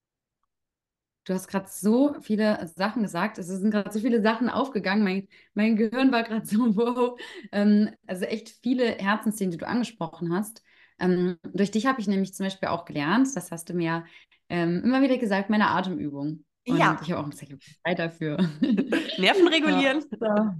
Du hast gerade so viele Sachen gesagt. Es sind gerade so viele Sachen aufgegangen. Mein, mein Gehirn war gerade so, wow. Ähm, also echt viele Herzensthemen, die du angesprochen hast. Ähm, durch dich habe ich nämlich zum Beispiel auch gelernt, das hast du mir ähm, immer wieder gesagt, meine Atemübung. Und Ja, ich habe auch gesagt, ich habe Zeit dafür. Nerven Ja, regulieren. so.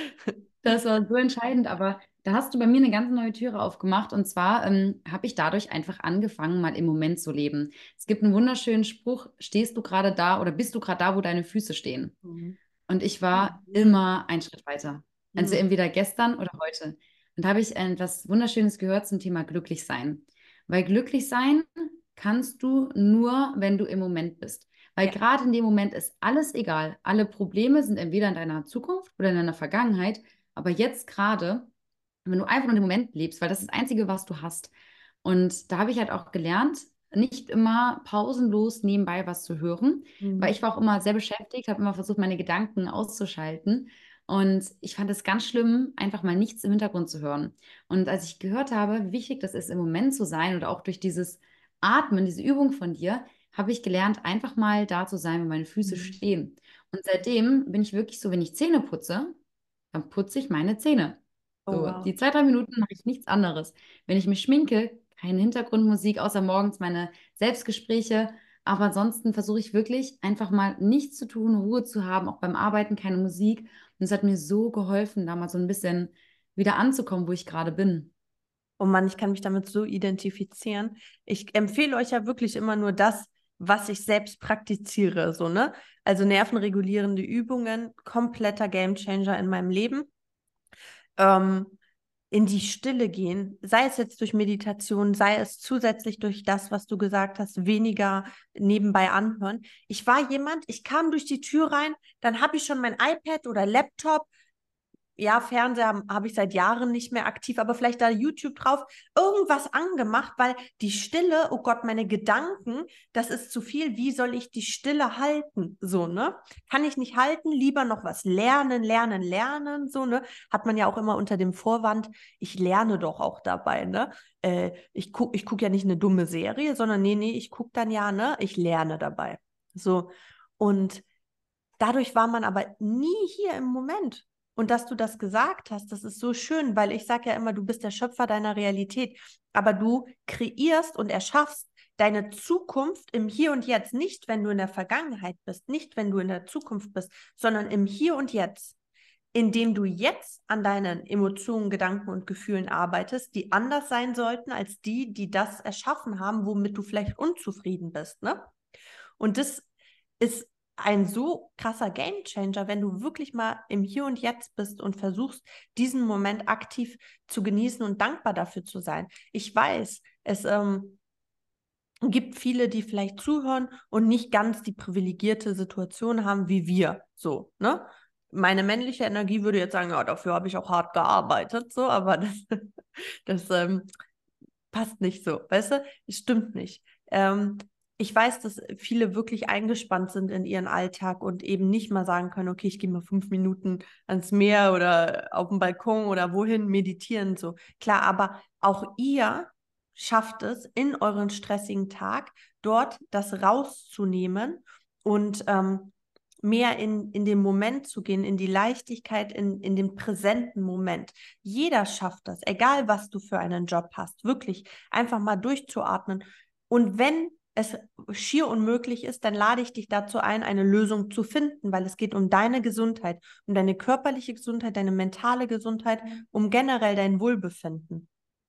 Das war so entscheidend, aber da hast du bei mir eine ganz neue Türe aufgemacht. Und zwar ähm, habe ich dadurch einfach angefangen, mal im Moment zu leben. Es gibt einen wunderschönen Spruch: Stehst du gerade da oder bist du gerade da, wo deine Füße stehen? Mhm. Und ich war Mhm. immer einen Schritt weiter. Also Mhm. entweder gestern oder heute. Und da habe ich etwas Wunderschönes gehört zum Thema glücklich sein. Weil glücklich sein kannst du nur, wenn du im Moment bist. Weil Ja. gerade in dem Moment ist alles egal. Alle Probleme sind entweder in deiner Zukunft oder in deiner Vergangenheit. Aber jetzt gerade, wenn du einfach nur den Moment lebst, weil das ist das Einzige, was du hast. Und da habe ich halt auch gelernt, nicht immer pausenlos nebenbei was zu hören, weil Mhm. ich war auch immer sehr beschäftigt, habe immer versucht, meine Gedanken auszuschalten. Und ich fand es ganz schlimm, einfach mal nichts im Hintergrund zu hören. Und als ich gehört habe, wie wichtig das ist, im Moment zu sein oder auch durch dieses Atmen, diese Übung von dir, habe ich gelernt, einfach mal da zu sein, wo meine Füße Mhm. stehen. Und seitdem bin ich wirklich so, wenn ich Zähne putze, dann putze ich meine Zähne. Oh, So, wow. die zwei, drei Minuten mache ich nichts anderes. Wenn ich mich schminke, keine Hintergrundmusik, außer morgens meine Selbstgespräche. Aber ansonsten versuche ich wirklich einfach mal nichts zu tun, Ruhe zu haben, auch beim Arbeiten keine Musik. Und es hat mir so geholfen, da mal so ein bisschen wieder anzukommen, wo ich gerade bin. Oh Mann, ich kann mich damit so identifizieren. Ich empfehle euch ja wirklich immer nur das, was ich selbst praktiziere, so, ne? Also nervenregulierende Übungen, kompletter Gamechanger in meinem Leben. Ähm, in die Stille gehen, sei es jetzt durch Meditation, sei es zusätzlich durch das, was du gesagt hast, weniger nebenbei anhören. Ich war jemand, ich kam durch die Tür rein, dann habe ich schon mein iPad oder Laptop ja, Fernseher habe hab ich seit Jahren nicht mehr aktiv, aber vielleicht da YouTube drauf, irgendwas angemacht, weil die Stille, oh Gott, meine Gedanken, das ist zu viel, wie soll ich die Stille halten, so, ne? Kann ich nicht halten, lieber noch was lernen, lernen, lernen, so, ne? Hat man ja auch immer unter dem Vorwand, ich lerne doch auch dabei, ne? Äh, ich gucke ich guck ja nicht eine dumme Serie, sondern nee, nee, ich gucke dann ja, ne? Ich lerne dabei, so. Und dadurch war man aber nie hier im Moment. Und dass du das gesagt hast, das ist so schön, weil ich sage ja immer, du bist der Schöpfer deiner Realität, aber du kreierst und erschaffst deine Zukunft im Hier und Jetzt, nicht wenn du in der Vergangenheit bist, nicht wenn du in der Zukunft bist, sondern im Hier und Jetzt, indem du jetzt an deinen Emotionen, Gedanken und Gefühlen arbeitest, die anders sein sollten als die, die das erschaffen haben, womit du vielleicht unzufrieden bist, ne? Und das ist ein so krasser Gamechanger, wenn du wirklich mal im Hier und Jetzt bist und versuchst, diesen Moment aktiv zu genießen und dankbar dafür zu sein. Ich weiß, es ähm, gibt viele, die vielleicht zuhören und nicht ganz die privilegierte Situation haben wie wir, so, ne? Meine männliche Energie würde jetzt sagen, ja, dafür habe ich auch hart gearbeitet, so, aber das, das ähm, passt nicht so, weißt du? Es stimmt nicht. Ähm, ich weiß, dass viele wirklich eingespannt sind in ihren Alltag und eben nicht mal sagen können, okay, ich gehe mal fünf Minuten ans Meer oder auf den Balkon oder wohin meditieren, so. Klar, aber auch ihr schafft es, in euren stressigen Tag dort das rauszunehmen und ähm, mehr in, in den Moment zu gehen, in die Leichtigkeit, in, in den präsenten Moment. Jeder schafft das, egal was du für einen Job hast, wirklich einfach mal durchzuatmen. Und wenn es schier unmöglich ist, dann lade ich dich dazu ein, eine Lösung zu finden, weil es geht um deine Gesundheit, um deine körperliche Gesundheit, deine mentale Gesundheit, um generell dein Wohlbefinden.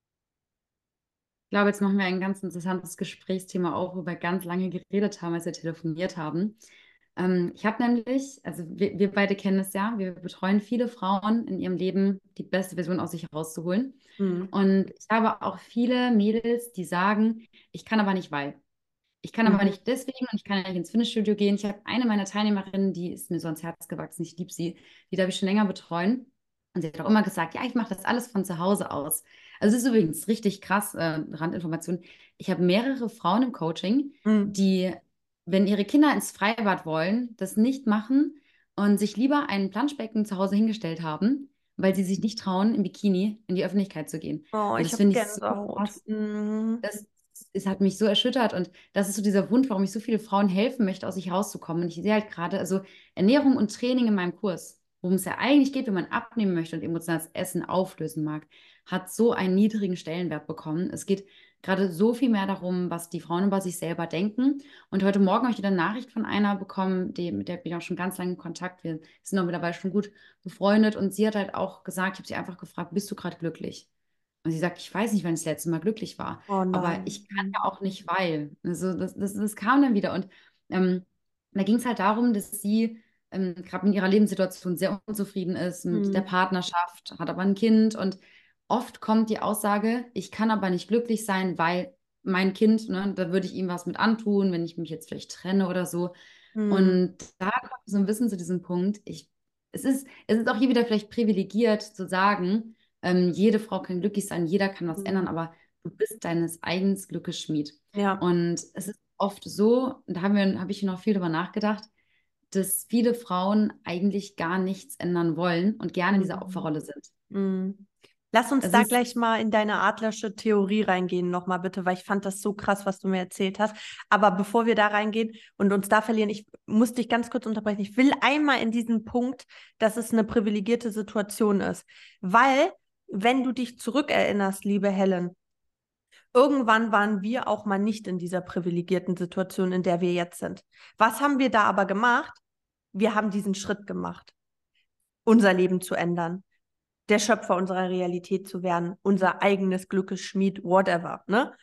Ich glaube, jetzt machen wir ein ganz interessantes Gesprächsthema auf, wo wir ganz lange geredet haben, als wir telefoniert haben. Ähm, ich habe nämlich, also wir, wir beide kennen es ja, wir betreuen viele Frauen in ihrem Leben, die beste Version aus sich herauszuholen. Mhm. Und ich habe auch viele Mädels, die sagen, ich kann aber nicht, weil. Ich kann Mhm. aber nicht deswegen und ich kann nicht ins Fitnessstudio gehen. Ich habe eine meiner Teilnehmerinnen, die ist mir so ans Herz gewachsen, ich liebe sie, die darf ich schon länger betreuen. Und sie hat auch immer gesagt, ja, ich mache das alles von zu Hause aus. Also es ist übrigens richtig krass, äh, Randinformation. Ich habe mehrere Frauen im Coaching, Mhm. die, wenn ihre Kinder ins Freibad wollen, das nicht machen und sich lieber ein Planschbecken zu Hause hingestellt haben, weil sie sich nicht trauen, im Bikini in die Öffentlichkeit zu gehen. Oh, Und ich das habe finde ich so Gänsehaut. krass. Mhm. Das, es hat mich so erschüttert und das ist so dieser Wunsch, warum ich so viele Frauen helfen möchte, aus sich rauszukommen. Und ich sehe halt gerade, also Ernährung und Training in meinem Kurs, worum es ja eigentlich geht, wenn man abnehmen möchte und emotionales Essen auflösen mag, hat so einen niedrigen Stellenwert bekommen. Es geht gerade so viel mehr darum, was die Frauen über sich selber denken. Und heute Morgen habe ich wieder eine Nachricht von einer bekommen, die, mit der bin ich auch schon ganz lange in Kontakt. Wir sind auch mittlerweile schon gut befreundet und sie hat halt auch gesagt, ich habe sie einfach gefragt, bist du gerade glücklich? Und sie sagt, ich weiß nicht, wann ich das letzte Mal glücklich war. Oh Aber nein. ich kann ja auch nicht, weil. Also das, das, das kam dann wieder. Und ähm, da ging es halt darum, dass sie ähm, gerade mit ihrer Lebenssituation sehr unzufrieden ist, mit der Mhm. Partnerschaft, hat aber ein Kind. Und oft kommt die Aussage, ich kann aber nicht glücklich sein, weil mein Kind, ne, da würde ich ihm was mit antun, wenn ich mich jetzt vielleicht trenne oder so. Mhm. Und da kommt so ein bisschen zu diesem Punkt. Ich, es ist, es ist auch hier wieder vielleicht privilegiert zu sagen, ähm, jede Frau kann glücklich sein, jeder kann was ändern, Mhm. aber du bist deines eigenen Glückes Schmied. Ja. Und es ist oft so, und da haben wir, habe ich noch viel drüber nachgedacht, dass viele Frauen eigentlich gar nichts ändern wollen und gerne in dieser Mhm. Opferrolle sind. Mhm. Lass uns Es da ist gleich mal in deine Adlersche Theorie reingehen, nochmal bitte, weil ich fand das so krass, was du mir erzählt hast. Aber bevor wir da reingehen und uns da verlieren, ich muss dich ganz kurz unterbrechen. Ich will einmal in diesen Punkt, dass es eine privilegierte Situation ist. Weil, wenn du dich zurückerinnerst, liebe Helen, irgendwann waren wir auch mal nicht in dieser privilegierten Situation, in der wir jetzt sind. Was haben wir da aber gemacht? Wir haben diesen Schritt gemacht, unser Leben zu ändern, der Schöpfer unserer Realität zu werden, unser eigenes Glückes Schmied, whatever, ne?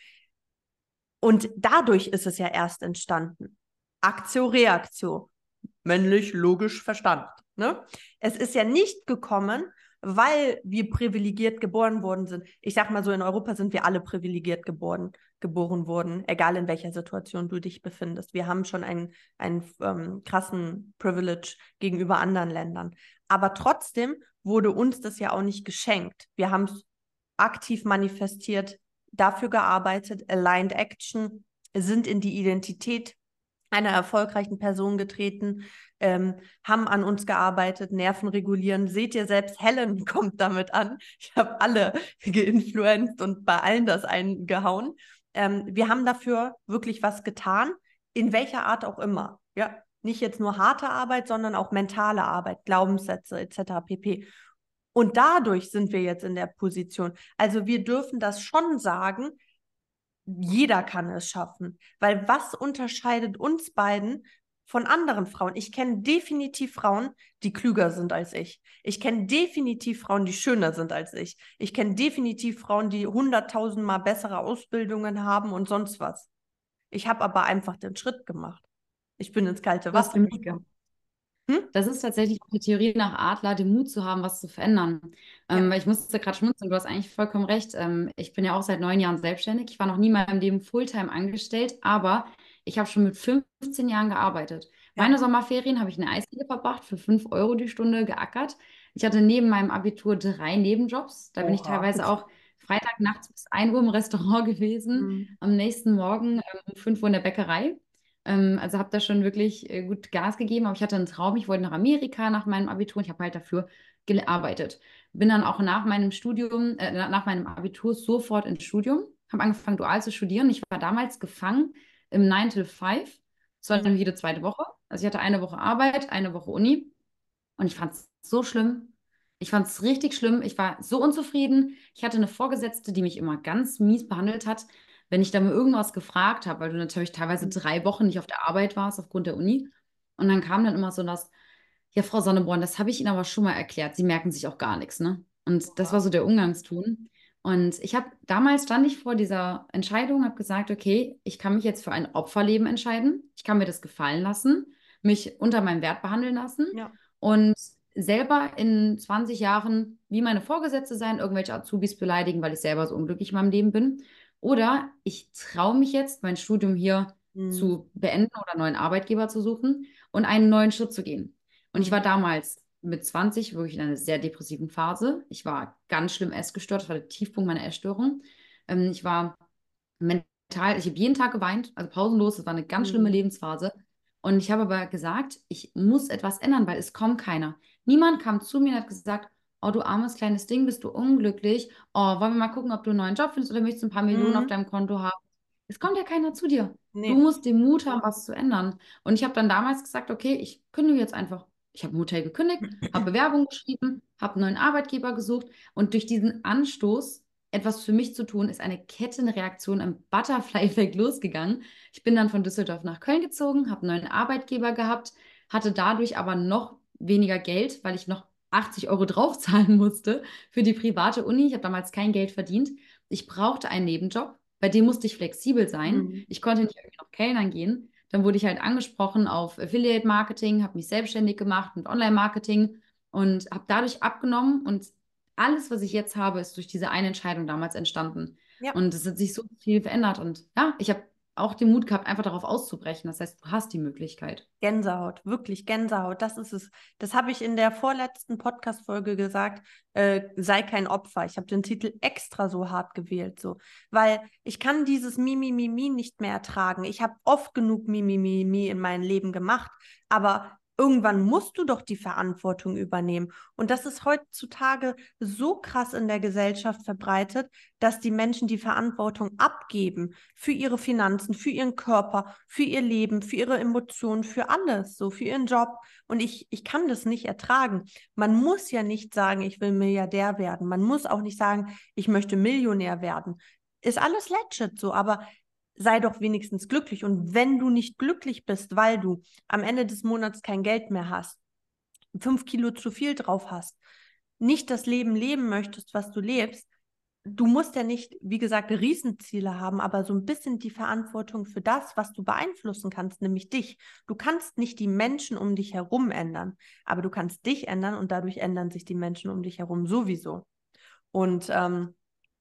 Und dadurch ist es ja erst entstanden. Aktio, Reaktio. Männlich, logisch, Verstand, ne? Es ist ja nicht gekommen, weil wir privilegiert geboren worden sind. Ich sag mal so, in Europa sind wir alle privilegiert geboren, geboren worden, egal in welcher Situation du dich befindest. Wir haben schon einen, einen ähm, krassen Privilege gegenüber anderen Ländern. Aber trotzdem wurde uns das ja auch nicht geschenkt. Wir haben es aktiv manifestiert, dafür gearbeitet, Aligned Action, sind in die Identität einer erfolgreichen Person getreten, ähm, haben an uns gearbeitet, Nerven regulieren. Seht ihr, selbst Helen kommt damit an. Ich habe alle geinfluenced und bei allen das eingehauen. Ähm, wir haben dafür wirklich was getan, in welcher Art auch immer. Ja, nicht jetzt nur harte Arbeit, sondern auch mentale Arbeit, Glaubenssätze et cetera pp. Und dadurch sind wir jetzt in der Position. Also wir dürfen das schon sagen, jeder kann es schaffen. Weil was unterscheidet uns beiden von anderen Frauen? Ich kenne definitiv Frauen, die klüger sind als ich. Ich kenne definitiv Frauen, die schöner sind als ich. Ich kenne definitiv Frauen, die hunderttausendmal bessere Ausbildungen haben und sonst was. Ich habe aber einfach den Schritt gemacht. Ich bin ins kalte Du hast Wasser den Mut gesprungen. gehabt. Hm? Das ist tatsächlich auch die Theorie nach Adler, den Mut zu haben, was zu verändern. Ähm, Ja. weil ich musste gerade schmunzeln, du hast eigentlich vollkommen recht. Ähm, ich bin ja auch seit neun Jahren selbstständig. Ich war noch nie in meinem Leben Fulltime angestellt, aber ich habe schon mit fünfzehn Jahren gearbeitet. Ja. Meine Sommerferien habe ich in der Eisdiele verbracht, für fünf Euro die Stunde geackert. Ich hatte neben meinem Abitur drei Nebenjobs. Da bin ich Oha. teilweise auch Freitag nachts bis ein Uhr im Restaurant gewesen, Mhm. am nächsten Morgen ähm, um fünf Uhr in der Bäckerei. Ähm, also habe da schon wirklich äh, gut Gas gegeben, aber ich hatte einen Traum, ich wollte nach Amerika nach meinem Abitur und ich habe halt dafür gearbeitet. Bin dann auch nach meinem Studium, äh, nach meinem Abitur sofort ins Studium, habe angefangen dual zu studieren. Ich war damals gefangen im nine to five. Das war Mhm. dann jede zweite Woche. Also ich hatte eine Woche Arbeit, eine Woche Uni und ich fand es so schlimm. Ich fand es richtig schlimm. Ich war so unzufrieden. Ich hatte eine Vorgesetzte, die mich immer ganz mies behandelt hat, wenn ich da mal irgendwas gefragt habe, weil du natürlich teilweise drei Wochen nicht auf der Arbeit warst aufgrund der Uni. Und dann kam dann immer so das, ja, Frau Sonneborn, das habe ich Ihnen aber schon mal erklärt. Sie merken sich auch gar nichts, ne? Und das war so der Umgangston. Und ich habe, damals stand ich vor dieser Entscheidung, habe gesagt, okay, ich kann mich jetzt für ein Opferleben entscheiden. Ich kann mir das gefallen lassen, mich unter meinem Wert behandeln lassen Ja. und selber in zwanzig Jahren wie meine Vorgesetzte sein, irgendwelche Azubis beleidigen, weil ich selber so unglücklich in meinem Leben bin. Oder ich traue mich jetzt, mein Studium hier Mhm. zu beenden oder einen neuen Arbeitgeber zu suchen und einen neuen Schritt zu gehen. Und ich war Mhm. damals mit zwanzig wirklich in einer sehr depressiven Phase. Ich war ganz schlimm essgestört. Das war der Tiefpunkt meiner Essstörung. Ähm, ich war mental, ich habe jeden Tag geweint, also pausenlos. Das war eine ganz schlimme Mhm. Lebensphase. Und ich habe aber gesagt, ich muss etwas ändern, weil es kommt keiner. Niemand kam zu mir und hat gesagt, oh, du armes kleines Ding, bist du unglücklich? Oh, wollen wir mal gucken, ob du einen neuen Job findest oder möchtest du ein paar Millionen auf Mhm. deinem Konto haben? Es kommt ja keiner zu dir. Du Nee. musst den Mut haben, was zu ändern. Und ich habe dann damals gesagt, okay, ich kündige jetzt einfach. Ich habe ein Hotel gekündigt, habe Bewerbung geschrieben, habe einen neuen Arbeitgeber gesucht und durch diesen Anstoß, etwas für mich zu tun, ist eine Kettenreaktion, ein Butterfly-Effekt losgegangen. Ich bin dann von Düsseldorf nach Köln gezogen, habe einen neuen Arbeitgeber gehabt, hatte dadurch aber noch weniger Geld, weil ich noch achtzig Euro draufzahlen musste für die private Uni. Ich habe damals kein Geld verdient. Ich brauchte einen Nebenjob, bei dem musste ich flexibel sein. Mhm. Ich konnte nicht irgendwie noch Kellnern gehen. Dann wurde ich halt angesprochen auf Affiliate-Marketing, habe mich selbstständig gemacht mit Online-Marketing und habe dadurch abgenommen. Und alles, was ich jetzt habe, ist durch diese eine Entscheidung damals entstanden. Ja. Und es hat sich so viel verändert. Und ja, ich habe auch den Mut gehabt, einfach darauf auszubrechen. Das heißt, du hast die Möglichkeit. Gänsehaut, wirklich Gänsehaut, das ist es. Das habe ich in der vorletzten Podcast-Folge gesagt, äh, sei kein Opfer. Ich habe den Titel extra so hart gewählt, so, weil ich kann dieses Mimi, Mimi nicht mehr ertragen. Ich habe oft genug Mimi, Mimi in meinem Leben gemacht, aber irgendwann musst du doch die Verantwortung übernehmen. Und das ist heutzutage so krass in der Gesellschaft verbreitet, dass die Menschen die Verantwortung abgeben für ihre Finanzen, für ihren Körper, für ihr Leben, für ihre Emotionen, für alles, so für ihren Job. Und ich, ich kann das nicht ertragen. Man muss ja nicht sagen, ich will Milliardär werden. Man muss auch nicht sagen, ich möchte Millionär werden. Ist alles legit so, aber sei doch wenigstens glücklich. Und wenn du nicht glücklich bist, weil du am Ende des Monats kein Geld mehr hast, fünf Kilo zu viel drauf hast, nicht das Leben leben möchtest, was du lebst, du musst ja nicht, wie gesagt, Riesenziele haben, aber so ein bisschen die Verantwortung für das, was du beeinflussen kannst, nämlich dich. Du kannst nicht die Menschen um dich herum ändern, aber du kannst dich ändern und dadurch ändern sich die Menschen um dich herum sowieso. Und ähm,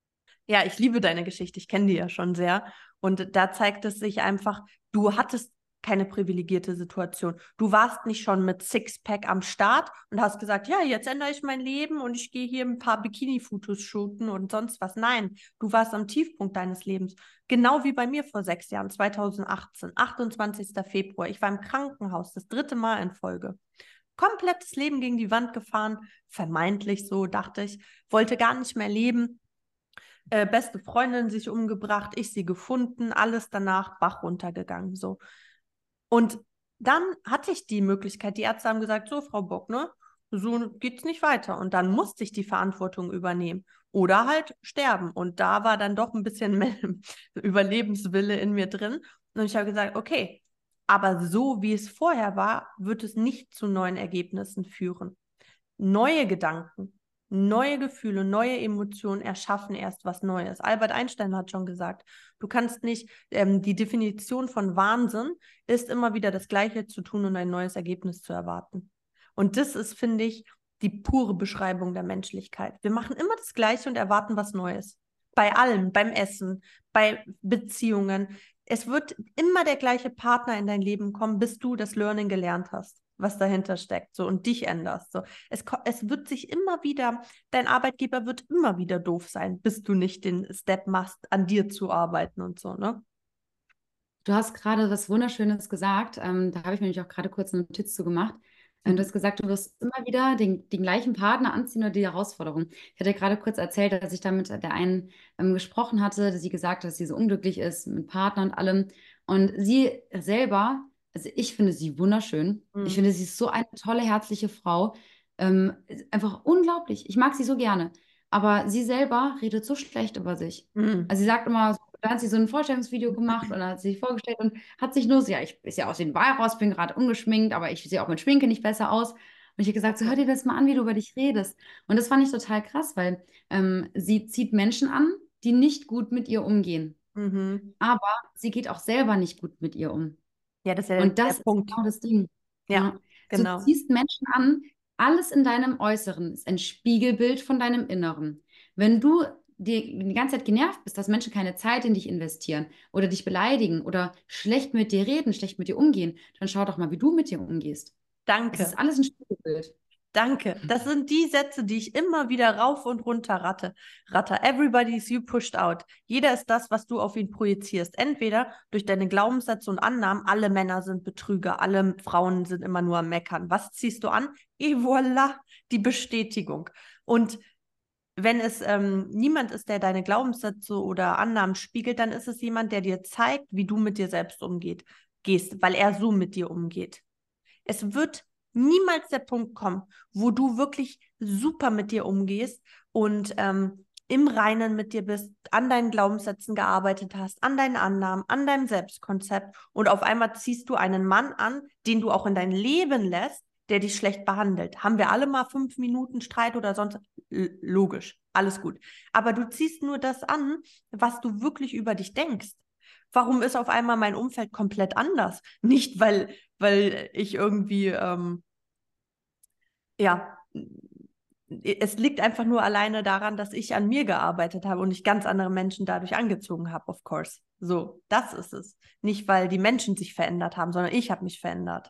ja, ich liebe deine Geschichte, ich kenne die ja schon sehr. Und da zeigt es sich einfach, du hattest keine privilegierte Situation. Du warst nicht schon mit Sixpack am Start und hast gesagt, ja, jetzt ändere ich mein Leben und ich gehe hier ein paar Bikini-Fotos shooten und sonst was. Nein, du warst am Tiefpunkt deines Lebens. Genau wie bei mir vor sechs Jahren, zweitausendachtzehn, achtundzwanzigster Februar. Ich war im Krankenhaus, das dritte Mal in Folge. Komplettes Leben gegen die Wand gefahren, vermeintlich so, dachte ich, wollte gar nicht mehr leben. Äh, beste Freundin sich umgebracht, ich sie gefunden, alles danach Bach runtergegangen, so. Und dann hatte ich die Möglichkeit, die Ärzte haben gesagt, so Frau Bock, ne, so geht's nicht weiter. Und dann musste ich die Verantwortung übernehmen oder halt sterben. Und da war dann doch ein bisschen mehr Überlebenswille in mir drin. Und ich habe gesagt, okay, aber so wie es vorher war, wird es nicht zu neuen Ergebnissen führen. Neue Gedanken, neue Gefühle, neue Emotionen erschaffen erst was Neues. Albert Einstein hat schon gesagt, du kannst nicht, ähm, die Definition von Wahnsinn ist immer wieder das Gleiche zu tun und ein neues Ergebnis zu erwarten. Und das ist, finde ich, die pure Beschreibung der Menschlichkeit. Wir machen immer das Gleiche und erwarten was Neues. Bei allem, beim Essen, bei Beziehungen. Es wird immer der gleiche Partner in dein Leben kommen, bis du das Learning gelernt hast, was dahinter steckt, so, und dich änderst. So. Es, es wird sich immer wieder, dein Arbeitgeber wird immer wieder doof sein, bis du nicht den Step machst, an dir zu arbeiten und so, ne? Du hast gerade was Wunderschönes gesagt. Ähm, da habe ich mir nämlich auch gerade kurz eine Notiz zu gemacht. Ähm, du hast gesagt, du wirst immer wieder den, den gleichen Partner anziehen oder die Herausforderung. Ich hatte gerade kurz erzählt, dass ich da mit der einen ähm, gesprochen hatte, dass sie gesagt hat, dass sie so unglücklich ist mit Partner und allem. Und sie selber, also ich finde sie wunderschön. Mhm. Ich finde, sie ist so eine tolle, herzliche Frau. Ähm, einfach unglaublich. Ich mag sie so gerne. Aber sie selber redet so schlecht über sich. Mhm. Also sie sagt immer, da hat sie so ein Vorstellungsvideo gemacht und dann hat sie sich vorgestellt und hat sich nur so, ja, ich sehe aus wie ein Walross, bin gerade ungeschminkt, aber ich sehe auch mit Schminke nicht besser aus. Und ich habe gesagt, so hör dir das mal an, wie du über dich redest. Und das fand ich total krass, weil ähm, sie zieht Menschen an, die nicht gut mit ihr umgehen. Mhm. Aber sie geht auch selber nicht gut mit ihr um. Ja, das ist ja Und der, das der ist Punkt. genau das Ding. Ja, Ja. genau. Du ziehst Menschen an, alles in deinem Äußeren ist ein Spiegelbild von deinem Inneren. Wenn du die, die ganze Zeit genervt bist, dass Menschen keine Zeit in dich investieren oder dich beleidigen oder schlecht mit dir reden, schlecht mit dir umgehen, dann schau doch mal, wie du mit dir umgehst. Danke. Das ist alles ein Spiegelbild. Danke. Das sind die Sätze, die ich immer wieder rauf und runter ratte. Ratter. Everybody's you pushed out. Jeder ist das, was du auf ihn projizierst. Entweder durch deine Glaubenssätze und Annahmen, alle Männer sind Betrüger, alle Frauen sind immer nur am Meckern. Was ziehst du an? Et voilà, die Bestätigung. Und wenn es ähm, niemand ist, der deine Glaubenssätze oder Annahmen spiegelt, dann ist es jemand, der dir zeigt, wie du mit dir selbst umgeht, gehst, weil er so mit dir umgeht. Es wird niemals der Punkt kommen, wo du wirklich super mit dir umgehst und ähm, im Reinen mit dir bist, an deinen Glaubenssätzen gearbeitet hast, an deinen Annahmen, an deinem Selbstkonzept und auf einmal ziehst du einen Mann an, den du auch in dein Leben lässt, der dich schlecht behandelt. Haben wir alle mal fünf Minuten Streit oder sonst? L- logisch, alles gut. Aber du ziehst nur das an, was du wirklich über dich denkst. Warum ist auf einmal mein Umfeld komplett anders? Nicht, weil, weil ich irgendwie, ähm, ja, es liegt einfach nur alleine daran, dass ich an mir gearbeitet habe und ich ganz andere Menschen dadurch angezogen habe, of course. So, das ist es. Nicht, weil die Menschen sich verändert haben, sondern ich habe mich verändert.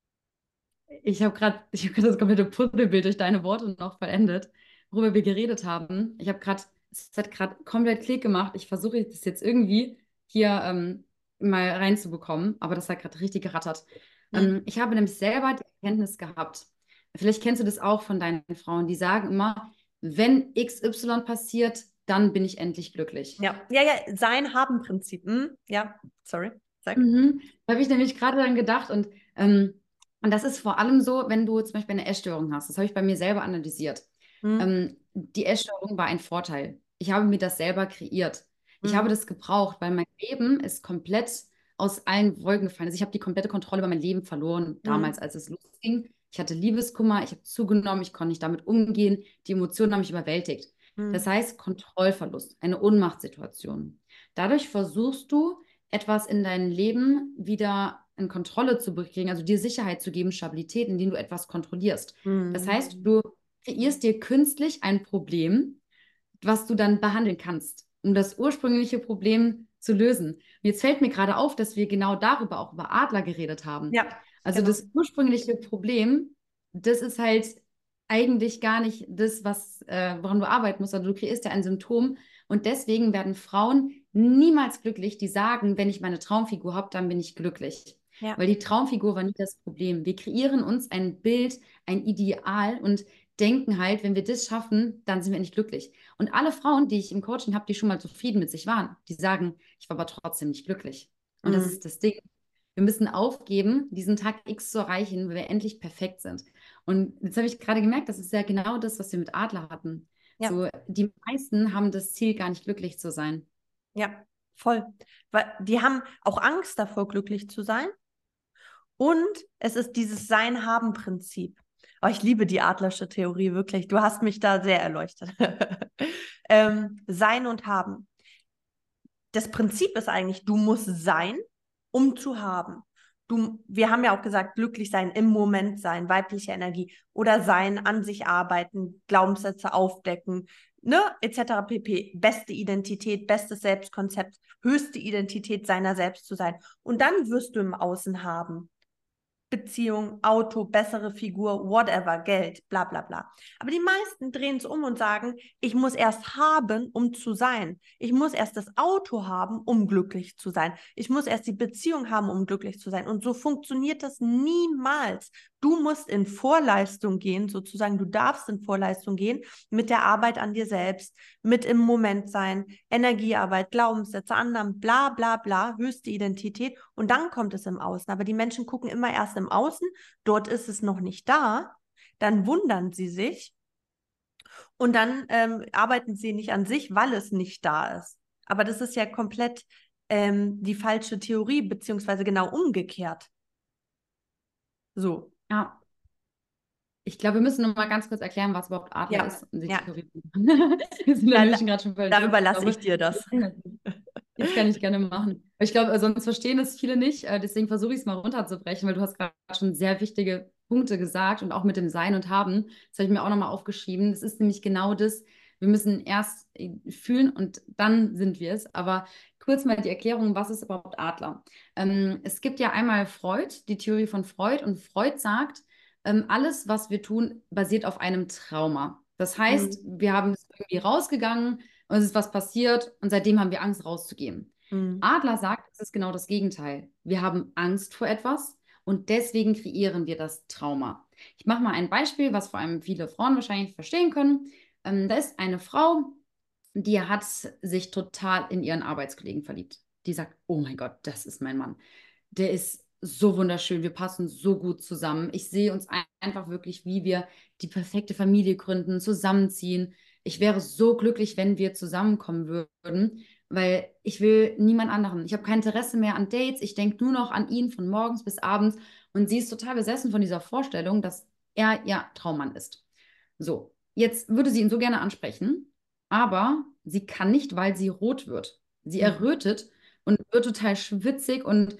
Ich habe gerade ich hab grad das komplette Puzzlebild durch deine Worte noch vollendet, worüber wir geredet haben. Ich habe gerade, es hat gerade komplett Klick gemacht. Ich versuche das jetzt irgendwie hier ähm, mal reinzubekommen, aber das hat gerade richtig gerattert. Mhm. Ähm, ich habe nämlich selber die Erkenntnis gehabt, vielleicht kennst du das auch von deinen Frauen, die sagen immer, wenn X Y passiert, dann bin ich endlich glücklich. Ja, ja, ja, Sein-Haben-Prinzip. Hm? Ja, sorry, sag. Mhm. Da habe ich nämlich gerade dann gedacht und ähm, und das ist vor allem so, wenn du zum Beispiel eine Essstörung hast. Das habe ich bei mir selber analysiert. Hm? Ähm, die Essstörung war ein Vorteil. Ich habe mir das selber kreiert. Ich Hm. habe das gebraucht, weil mein Leben ist komplett aus allen Wolken gefallen. Also ich habe die komplette Kontrolle über mein Leben verloren, damals, als es losging. Ich hatte Liebeskummer, ich habe zugenommen, ich konnte nicht damit umgehen. Die Emotionen haben mich überwältigt. Hm. Das heißt, Kontrollverlust, eine Ohnmachtssituation. Dadurch versuchst du, etwas in dein Leben wieder in Kontrolle zu bringen, also dir Sicherheit zu geben, Stabilität, indem du etwas kontrollierst. Hm. Das heißt, du kreierst dir künstlich ein Problem, was du dann behandeln kannst, um das ursprüngliche Problem zu lösen. Und jetzt fällt mir gerade auf, dass wir genau darüber auch über Adler geredet haben. Ja, Also genau. das ursprüngliche Problem, das ist halt eigentlich gar nicht das, was, äh, woran du arbeiten musst, sondern du kreierst ja ein Symptom. Und deswegen werden Frauen niemals glücklich, die sagen, wenn ich meine Traumfigur habe, dann bin ich glücklich. Ja. Weil die Traumfigur war nicht das Problem. Wir kreieren uns ein Bild, ein Ideal und denken halt, wenn wir das schaffen, dann sind wir nicht glücklich. Und alle Frauen, die ich im Coaching habe, die schon mal zufrieden mit sich waren, die sagen, ich war aber trotzdem nicht glücklich. Und Mhm. das ist das Ding. Wir müssen aufgeben, diesen Tag X zu erreichen, wo wir endlich perfekt sind. Und jetzt habe ich gerade gemerkt, das ist ja genau das, was wir mit Adler hatten. Ja. So, die meisten haben das Ziel, gar nicht glücklich zu sein. Ja, voll. Weil die haben auch Angst davor, glücklich zu sein. Und es ist dieses Sein-Haben-Prinzip. Oh, ich liebe die Adlersche Theorie, wirklich. Du hast mich da sehr erleuchtet. ähm, sein und Haben. Das Prinzip ist eigentlich, du musst sein, um zu haben. Du, wir haben ja auch gesagt, glücklich sein, im Moment sein, weibliche Energie oder sein, an sich arbeiten, Glaubenssätze aufdecken, ne, et cetera pp. Beste Identität, bestes Selbstkonzept, höchste Identität seiner selbst zu sein. Und dann wirst du im Außen haben. Beziehung, Auto, bessere Figur, whatever, Geld, bla bla bla. Aber die meisten drehen es um und sagen, ich muss erst haben, um zu sein. Ich muss erst das Auto haben, um glücklich zu sein. Ich muss erst die Beziehung haben, um glücklich zu sein. Und so funktioniert das niemals. Du musst in Vorleistung gehen, sozusagen, du darfst in Vorleistung gehen mit der Arbeit an dir selbst, mit im Moment sein, Energiearbeit, Glaubenssätze, Annahmen, bla bla bla, höchste Identität und dann kommt es im Außen. Aber die Menschen gucken immer erst im Außen, dort ist es noch nicht da, dann wundern sie sich und dann ähm, arbeiten sie nicht an sich, weil es nicht da ist. Aber das ist ja komplett ähm, die falsche Theorie, beziehungsweise genau umgekehrt. So. Ja. Ich glaube, wir müssen noch mal ganz kurz erklären, was überhaupt Adler Ja, ist und die ja. Theorie. Wir sind Da, natürlich schon gerade schon voll da drin. überlasse ich dir das. Das kann ich gerne machen. Aber ich glaube, sonst verstehen es viele nicht. äh, Deswegen versuche ich es mal runterzubrechen, weil du hast gerade schon sehr wichtige Punkte gesagt und auch mit dem Sein und Haben. Das habe ich mir auch nochmal aufgeschrieben. Das ist nämlich genau das. Wir müssen erst äh, fühlen und dann sind wir es. Aber kurz mal die Erklärung, was ist überhaupt Adler? Ähm, es gibt ja einmal Freud, die Theorie von Freud. Und Freud sagt, ähm, alles, was wir tun, basiert auf einem Trauma. Das heißt, Mhm. wir haben es irgendwie rausgegangen und es ist was passiert und seitdem haben wir Angst rauszugehen. Mhm. Adler sagt, es ist genau das Gegenteil. Wir haben Angst vor etwas und deswegen kreieren wir das Trauma. Ich mache mal ein Beispiel, was vor allem viele Frauen wahrscheinlich verstehen können. Ähm, da ist eine Frau, die hat sich total in ihren Arbeitskollegen verliebt. Die sagt, oh mein Gott, das ist mein Mann. Der ist so wunderschön, wir passen so gut zusammen. Ich sehe uns ein einfach wirklich, wie wir die perfekte Familie gründen, zusammenziehen. Ich wäre so glücklich, wenn wir zusammenkommen würden, weil ich will niemand anderen. Ich habe kein Interesse mehr an Dates. Ich denke nur noch an ihn von morgens bis abends. Und sie ist total besessen von dieser Vorstellung, dass er ihr Traummann ist. So, jetzt würde sie ihn so gerne ansprechen, aber sie kann nicht, weil sie rot wird. Sie Mhm. errötet und wird total schwitzig und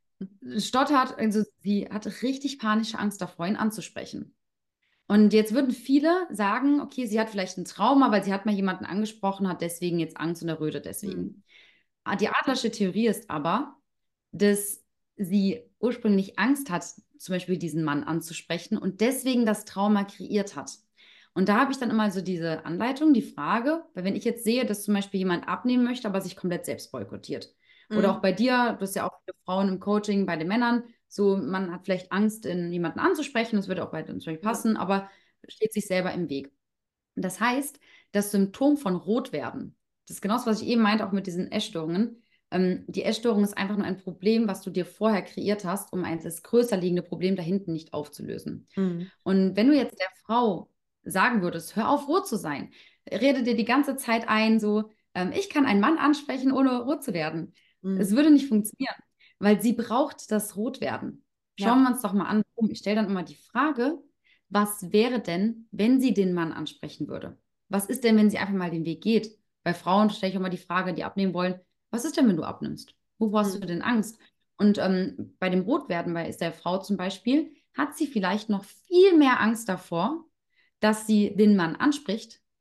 stottert. Also sie hat richtig panische Angst davor, ihn anzusprechen. Und jetzt würden viele sagen, okay, sie hat vielleicht ein Trauma, weil sie hat mal jemanden angesprochen, hat deswegen jetzt Angst und errötet deswegen. Mhm. Die Adlersche Theorie ist aber, dass sie ursprünglich Angst hat, zum Beispiel diesen Mann anzusprechen und deswegen das Trauma kreiert hat. Und da habe ich dann immer so diese Anleitung, die Frage, weil wenn ich jetzt sehe, dass zum Beispiel jemand abnehmen möchte, aber sich komplett selbst boykottiert. Oder auch Mhm. bei dir, du hast ja auch viele Frauen im Coaching, bei den Männern, so man hat vielleicht Angst, in jemanden anzusprechen, das würde auch bei uns zum Beispiel Ja. passen, aber steht sich selber im Weg. Das heißt, das Symptom von Rotwerden, das ist genau das, was ich eben meinte, auch mit diesen Essstörungen. Ähm, die Essstörung ist einfach nur ein Problem, was du dir vorher kreiert hast, um ein das größer liegende Problem da hinten nicht aufzulösen. Mhm. Und wenn du jetzt der Frau sagen würdest, hör auf, rot zu sein, rede dir die ganze Zeit ein, so, ähm, ich kann einen Mann ansprechen, ohne rot zu werden. Mhm. Es würde nicht funktionieren, weil sie braucht das Rotwerden. Schauen Ja. wir uns doch mal an. Ich stelle dann immer die Frage, was wäre denn, wenn sie den Mann ansprechen würde? Was ist denn, wenn sie einfach mal den Weg geht? Bei Frauen stelle ich immer die Frage, die abnehmen wollen, was ist denn, wenn du abnimmst? Wovor hast Mhm. du denn Angst? Und ähm, bei dem Rotwerden, bei ist der Frau zum Beispiel, hat sie vielleicht noch viel mehr Angst davor, dass sie den Mann anspricht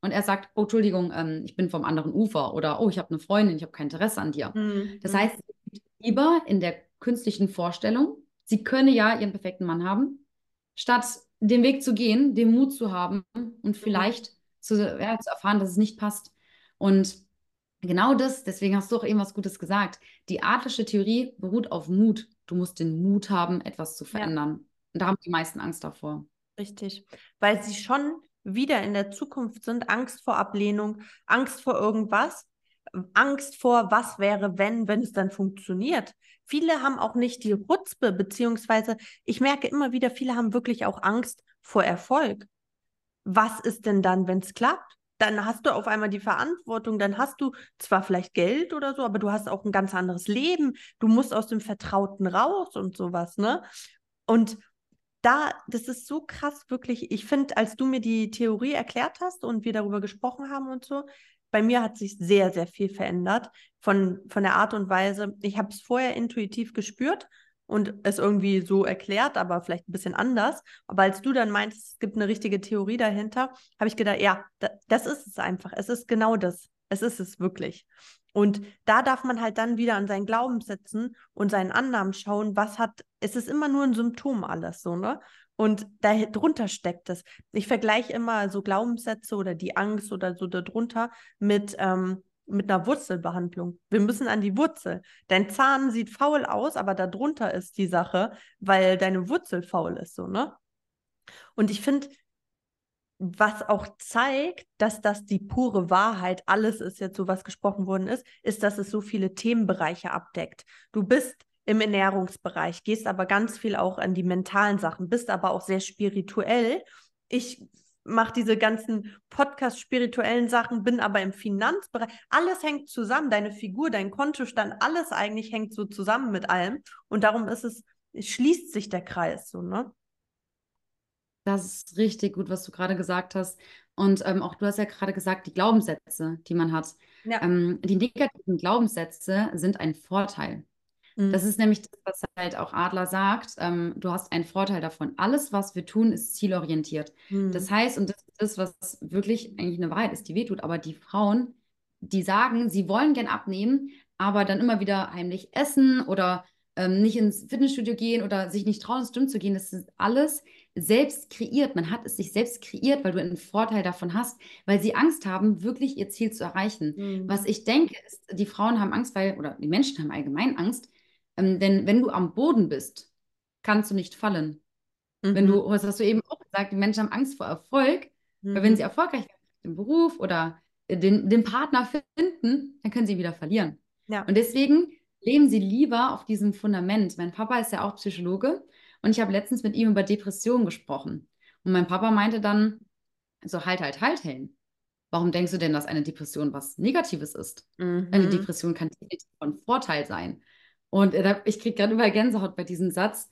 und er sagt, oh, Entschuldigung, ähm, ich bin vom anderen Ufer oder oh, ich habe eine Freundin, ich habe kein Interesse an dir. Mhm. Das heißt, lieber in der künstlichen Vorstellung, sie könne ja ihren perfekten Mann haben, statt den Weg zu gehen, den Mut zu haben und vielleicht zu, ja, zu erfahren, dass es nicht passt. Und genau das, deswegen hast du auch eben was Gutes gesagt. Die adlersche Theorie beruht auf Mut. Du musst den Mut haben, etwas zu Ja, verändern. Und da haben die meisten Angst davor. richtig. Weil sie schon wieder in der Zukunft sind, Angst vor Ablehnung, Angst vor irgendwas, Angst vor, was wäre, wenn, wenn es dann funktioniert. Viele haben auch nicht die Chutzpe, beziehungsweise ich merke immer wieder, viele haben wirklich auch Angst vor Erfolg. Was ist denn dann, wenn es klappt? Dann hast du auf einmal die Verantwortung, dann hast du zwar vielleicht Geld oder so, aber du hast auch ein ganz anderes Leben. Du musst aus dem Vertrauten raus und sowas, ne? Und da, das ist so krass, wirklich. Ich finde, als du mir die Theorie erklärt hast und wir darüber gesprochen haben und so, bei mir hat sich sehr, sehr viel verändert von, von der Art und Weise. Ich habe es vorher intuitiv gespürt und es irgendwie so erklärt, aber vielleicht ein bisschen anders. Aber als du dann meintest, es gibt eine richtige Theorie dahinter, habe ich gedacht, ja, da, das ist es einfach. Es ist genau das. Es ist es wirklich. Und da darf man halt dann wieder an seinen Glaubenssätzen und seinen Annahmen schauen, was hat, es ist immer nur ein Symptom alles so, ne? Und darunter steckt es. Ich vergleiche immer so Glaubenssätze oder die Angst oder so darunter mit, ähm, mit einer Wurzelbehandlung. Wir müssen an die Wurzel. Dein Zahn sieht faul aus, aber darunter ist die Sache, weil deine Wurzel faul ist, so, ne? Und ich finde, was auch zeigt, dass das die pure Wahrheit alles ist, jetzt so was gesprochen worden ist, ist, dass es so viele Themenbereiche abdeckt. Du bist im Ernährungsbereich, gehst aber ganz viel auch an die mentalen Sachen, bist aber auch sehr spirituell. Ich mache diese ganzen Podcast-spirituellen Sachen, bin aber im Finanzbereich. Alles hängt zusammen, deine Figur, dein Kontostand, alles eigentlich hängt so zusammen mit allem. Und darum ist es, es schließt sich der Kreis so, ne? Das ist richtig gut, was du gerade gesagt hast. Und ähm, auch du hast ja gerade gesagt, die Glaubenssätze, die man hat. Ja. Ähm, die negativen Glaubenssätze sind ein Vorteil. Das Mhm. ist nämlich das, was halt auch Adler sagt. Ähm, du hast einen Vorteil davon. Alles, was wir tun, ist zielorientiert. Das Mhm. heißt, und das ist das, was wirklich eigentlich eine Wahrheit ist, die wehtut, aber die Frauen, die sagen, sie wollen gern abnehmen, aber dann immer wieder heimlich essen oder ähm, nicht ins Fitnessstudio gehen oder sich nicht trauen, ins Gym zu gehen, das ist alles selbst kreiert. Man hat es sich selbst kreiert, weil du einen Vorteil davon hast, weil sie Angst haben, wirklich ihr Ziel zu erreichen. Mhm. Was ich denke, ist, die Frauen haben Angst, weil, oder die Menschen haben allgemein Angst, ähm, denn wenn du am Boden bist, kannst du nicht fallen. Wenn Mhm. du, was hast du eben auch gesagt, die Menschen haben Angst vor Erfolg, weil wenn sie Mhm. erfolgreich werden im Beruf oder den, den Partner finden, dann können sie ihn wieder verlieren. Ja. Und deswegen leben sie lieber auf diesem Fundament. Mein Papa ist ja auch Psychologe und ich habe letztens mit ihm über Depressionen gesprochen. Und mein Papa meinte dann, so halt, halt, halt, Helen. Warum denkst du denn, dass eine Depression was Negatives ist? Eine Mhm. Depression kann definitiv von Vorteil sein. Und äh, da- ich kriege gerade über Gänsehaut bei diesem Satz.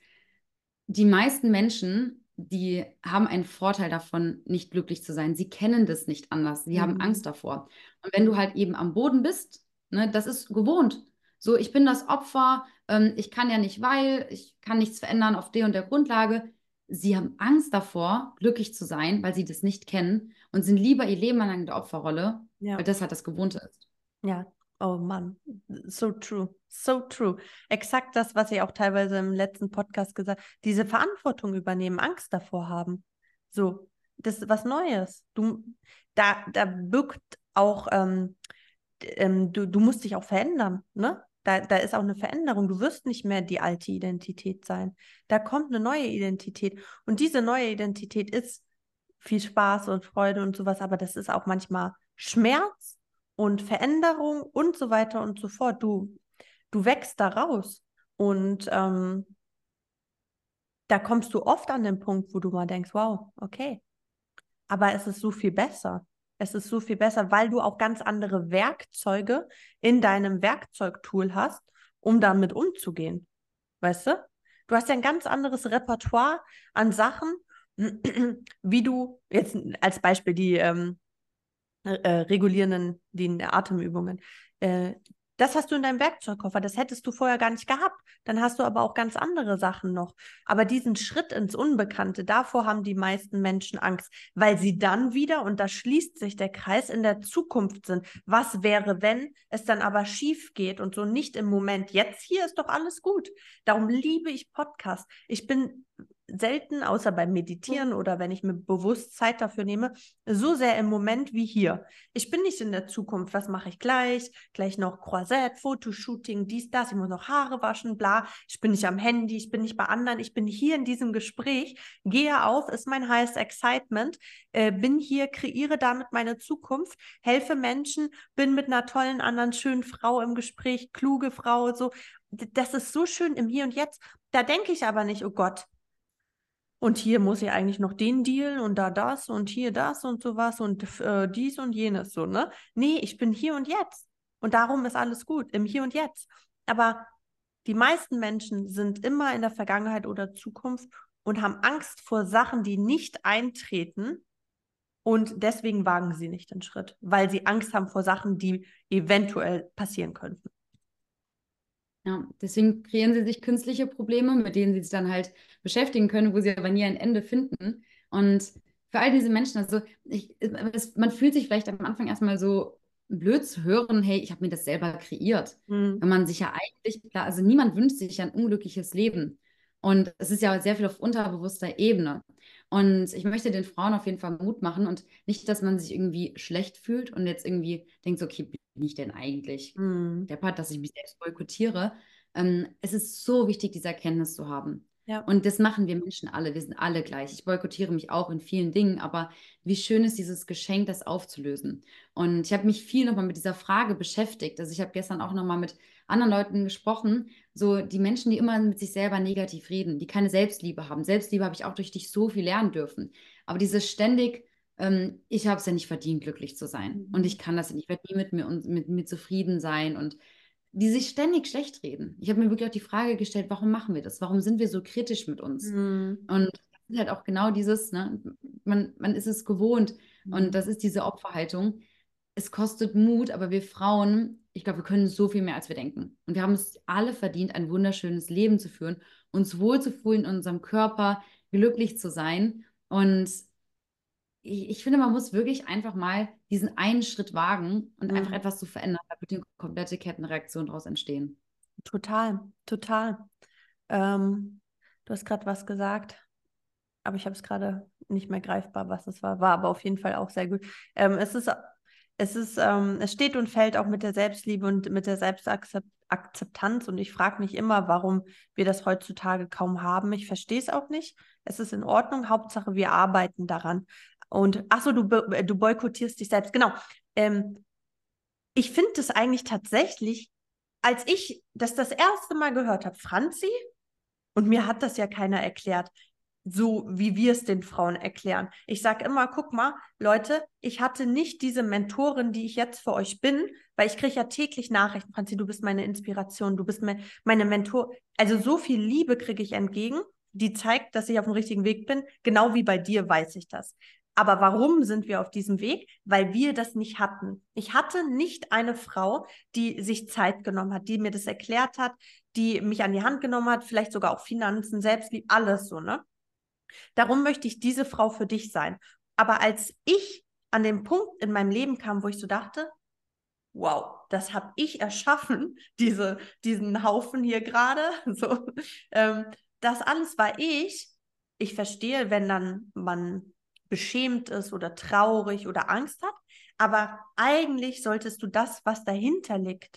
Die meisten Menschen, die haben einen Vorteil davon, nicht glücklich zu sein. Sie kennen das nicht anders. Sie haben Mhm. Angst davor. Und wenn du halt eben am Boden bist, ne, das ist gewohnt. So, ich bin das Opfer, ähm, ich kann ja nicht, weil, ich kann nichts verändern auf der und der Grundlage. Sie haben Angst davor, glücklich zu sein, weil sie das nicht kennen und sind lieber ihr Leben lang in der Opferrolle, weil Ja. das halt das Gewohnte ist. Ja. Oh Mann. So true. So true. Exakt das, was ich auch teilweise im letzten Podcast gesagt habe. Diese Verantwortung übernehmen, Angst davor haben. So. Das ist was Neues. Du, da, da birgt auch, ähm, d- ähm, du, du musst dich auch verändern, ne? Da, da ist auch eine Veränderung. Du wirst nicht mehr die alte Identität sein. Da kommt eine neue Identität. Und diese neue Identität ist viel Spaß und Freude und sowas, aber das ist auch manchmal Schmerz und Veränderung und so weiter und so fort. Du, du wächst da raus. Und ähm, da kommst du oft an den Punkt, wo du mal denkst, wow, okay, aber es ist so viel besser. Es ist so viel besser, weil du auch ganz andere Werkzeuge in deinem Werkzeugtool hast, um damit umzugehen. Weißt du? Du hast ja ein ganz anderes Repertoire an Sachen, wie du jetzt als Beispiel die ähm, äh, regulierenden, die Atemübungen. Äh, Das hast du in deinem Werkzeugkoffer, das hättest du vorher gar nicht gehabt. Dann hast du aber auch ganz andere Sachen noch. Aber diesen Schritt ins Unbekannte, davor haben die meisten Menschen Angst, weil sie dann wieder, und da schließt sich der Kreis, in der Zukunft sind. Was wäre, wenn es dann aber schief geht und so nicht im Moment? Jetzt hier ist doch alles gut. Darum liebe ich Podcasts. Ich bin selten, außer beim Meditieren oder wenn ich mir bewusst Zeit dafür nehme, so sehr im Moment wie hier. Ich bin nicht in der Zukunft, was mache ich gleich? Gleich noch Croisette, Fotoshooting, dies, das, ich muss noch Haare waschen, bla. Ich bin nicht am Handy, ich bin nicht bei anderen, ich bin hier in diesem Gespräch, gehe auf, ist mein highest excitement, äh, bin hier, kreiere damit meine Zukunft, helfe Menschen, bin mit einer tollen anderen schönen Frau im Gespräch, kluge Frau, so. Das ist so schön im Hier und Jetzt. Da denke ich aber nicht, oh Gott, und hier muss ich eigentlich noch den Deal und da das und hier das und sowas und äh, dies und jenes so, ne? Nee, ich bin hier und jetzt. Und darum ist alles gut, im Hier und Jetzt. Aber die meisten Menschen sind immer in der Vergangenheit oder Zukunft und haben Angst vor Sachen, die nicht eintreten. Und deswegen wagen sie nicht den Schritt, weil sie Angst haben vor Sachen, die eventuell passieren könnten. Ja, deswegen kreieren sie sich künstliche Probleme, mit denen sie sich dann halt beschäftigen können, wo sie aber nie ein Ende finden. Und für all diese Menschen, also ich, es, man fühlt sich vielleicht am Anfang erstmal so blöd zu hören, hey, ich habe mir das selber kreiert. Mhm. Wenn man sich ja eigentlich, klar, also niemand wünscht sich ein unglückliches Leben. Und es ist ja sehr viel auf unterbewusster Ebene. Und ich möchte den Frauen auf jeden Fall Mut machen und nicht, dass man sich irgendwie schlecht fühlt und jetzt irgendwie denkt, so, okay, bin ich denn eigentlich Mhm. der Part, dass ich mich selbst boykottiere. Ähm, es ist so wichtig, diese Erkenntnis zu haben. Ja. Und das machen wir Menschen alle. Wir sind alle gleich. Ich boykottiere mich auch in vielen Dingen, aber wie schön ist dieses Geschenk, das aufzulösen. Und ich habe mich viel nochmal mit dieser Frage beschäftigt. Also ich habe gestern auch nochmal mit anderen Leuten gesprochen, so die Menschen, die immer mit sich selber negativ reden, die keine Selbstliebe haben. Selbstliebe habe ich auch durch dich so viel lernen dürfen. Aber dieses ständig, ähm, ich habe es ja nicht verdient, glücklich zu sein. Mhm. Und ich kann das nicht. Ich werde nie mit mir und mit mir zufrieden sein und die sich ständig schlecht reden. Ich habe mir wirklich auch die Frage gestellt, warum machen wir das? Warum sind wir so kritisch mit uns? Mhm. Und das ist halt auch genau dieses, ne, man, man ist es gewohnt Mhm. und das ist diese Opferhaltung. Es kostet Mut, aber wir Frauen, ich glaube, wir können so viel mehr, als wir denken. Und wir haben es alle verdient, ein wunderschönes Leben zu führen, uns wohlzufühlen in unserem Körper, glücklich zu sein. Und ich, ich finde, man muss wirklich einfach mal diesen einen Schritt wagen und einfach Mhm. etwas zu verändern, da wird eine komplette Kettenreaktion daraus entstehen. Total, total. Ähm, du hast gerade was gesagt, aber ich habe es gerade nicht mehr greifbar, was es war. War aber auf jeden Fall auch sehr gut. Ähm, es ist, es ist, ähm, es steht und fällt auch mit der Selbstliebe und mit der Selbstakzeptanz. Und ich frage mich immer, warum wir das heutzutage kaum haben. Ich verstehe es auch nicht. Es ist in Ordnung. Hauptsache, wir arbeiten daran. Und ach so, du, be- du boykottierst dich selbst. Genau. Ähm, ich finde das eigentlich tatsächlich, als ich das das erste Mal gehört habe, Franzi, und mir hat das ja keiner erklärt, so wie wir es den Frauen erklären. Ich sage immer, guck mal, Leute, ich hatte nicht diese Mentorin, die ich jetzt für euch bin, weil ich kriege ja täglich Nachrichten, Franzi, du bist meine Inspiration, du bist me meine Mentor. Also so viel Liebe kriege ich entgegen, die zeigt, dass ich auf dem richtigen Weg bin. Genau wie bei dir weiß ich das. Aber warum sind wir auf diesem Weg? Weil wir das nicht hatten. Ich hatte nicht eine Frau, die sich Zeit genommen hat, die mir das erklärt hat, die mich an die Hand genommen hat, vielleicht sogar auch Finanzen, Selbstliebe, alles so, ne? Darum möchte ich diese Frau für dich sein. Aber als ich an den Punkt in meinem Leben kam, wo ich so dachte, wow, das habe ich erschaffen, diese, diesen Haufen hier gerade, so, ähm, das alles war ich. Ich verstehe, wenn dann man beschämt ist oder traurig oder Angst hat, aber eigentlich solltest du das, was dahinter liegt,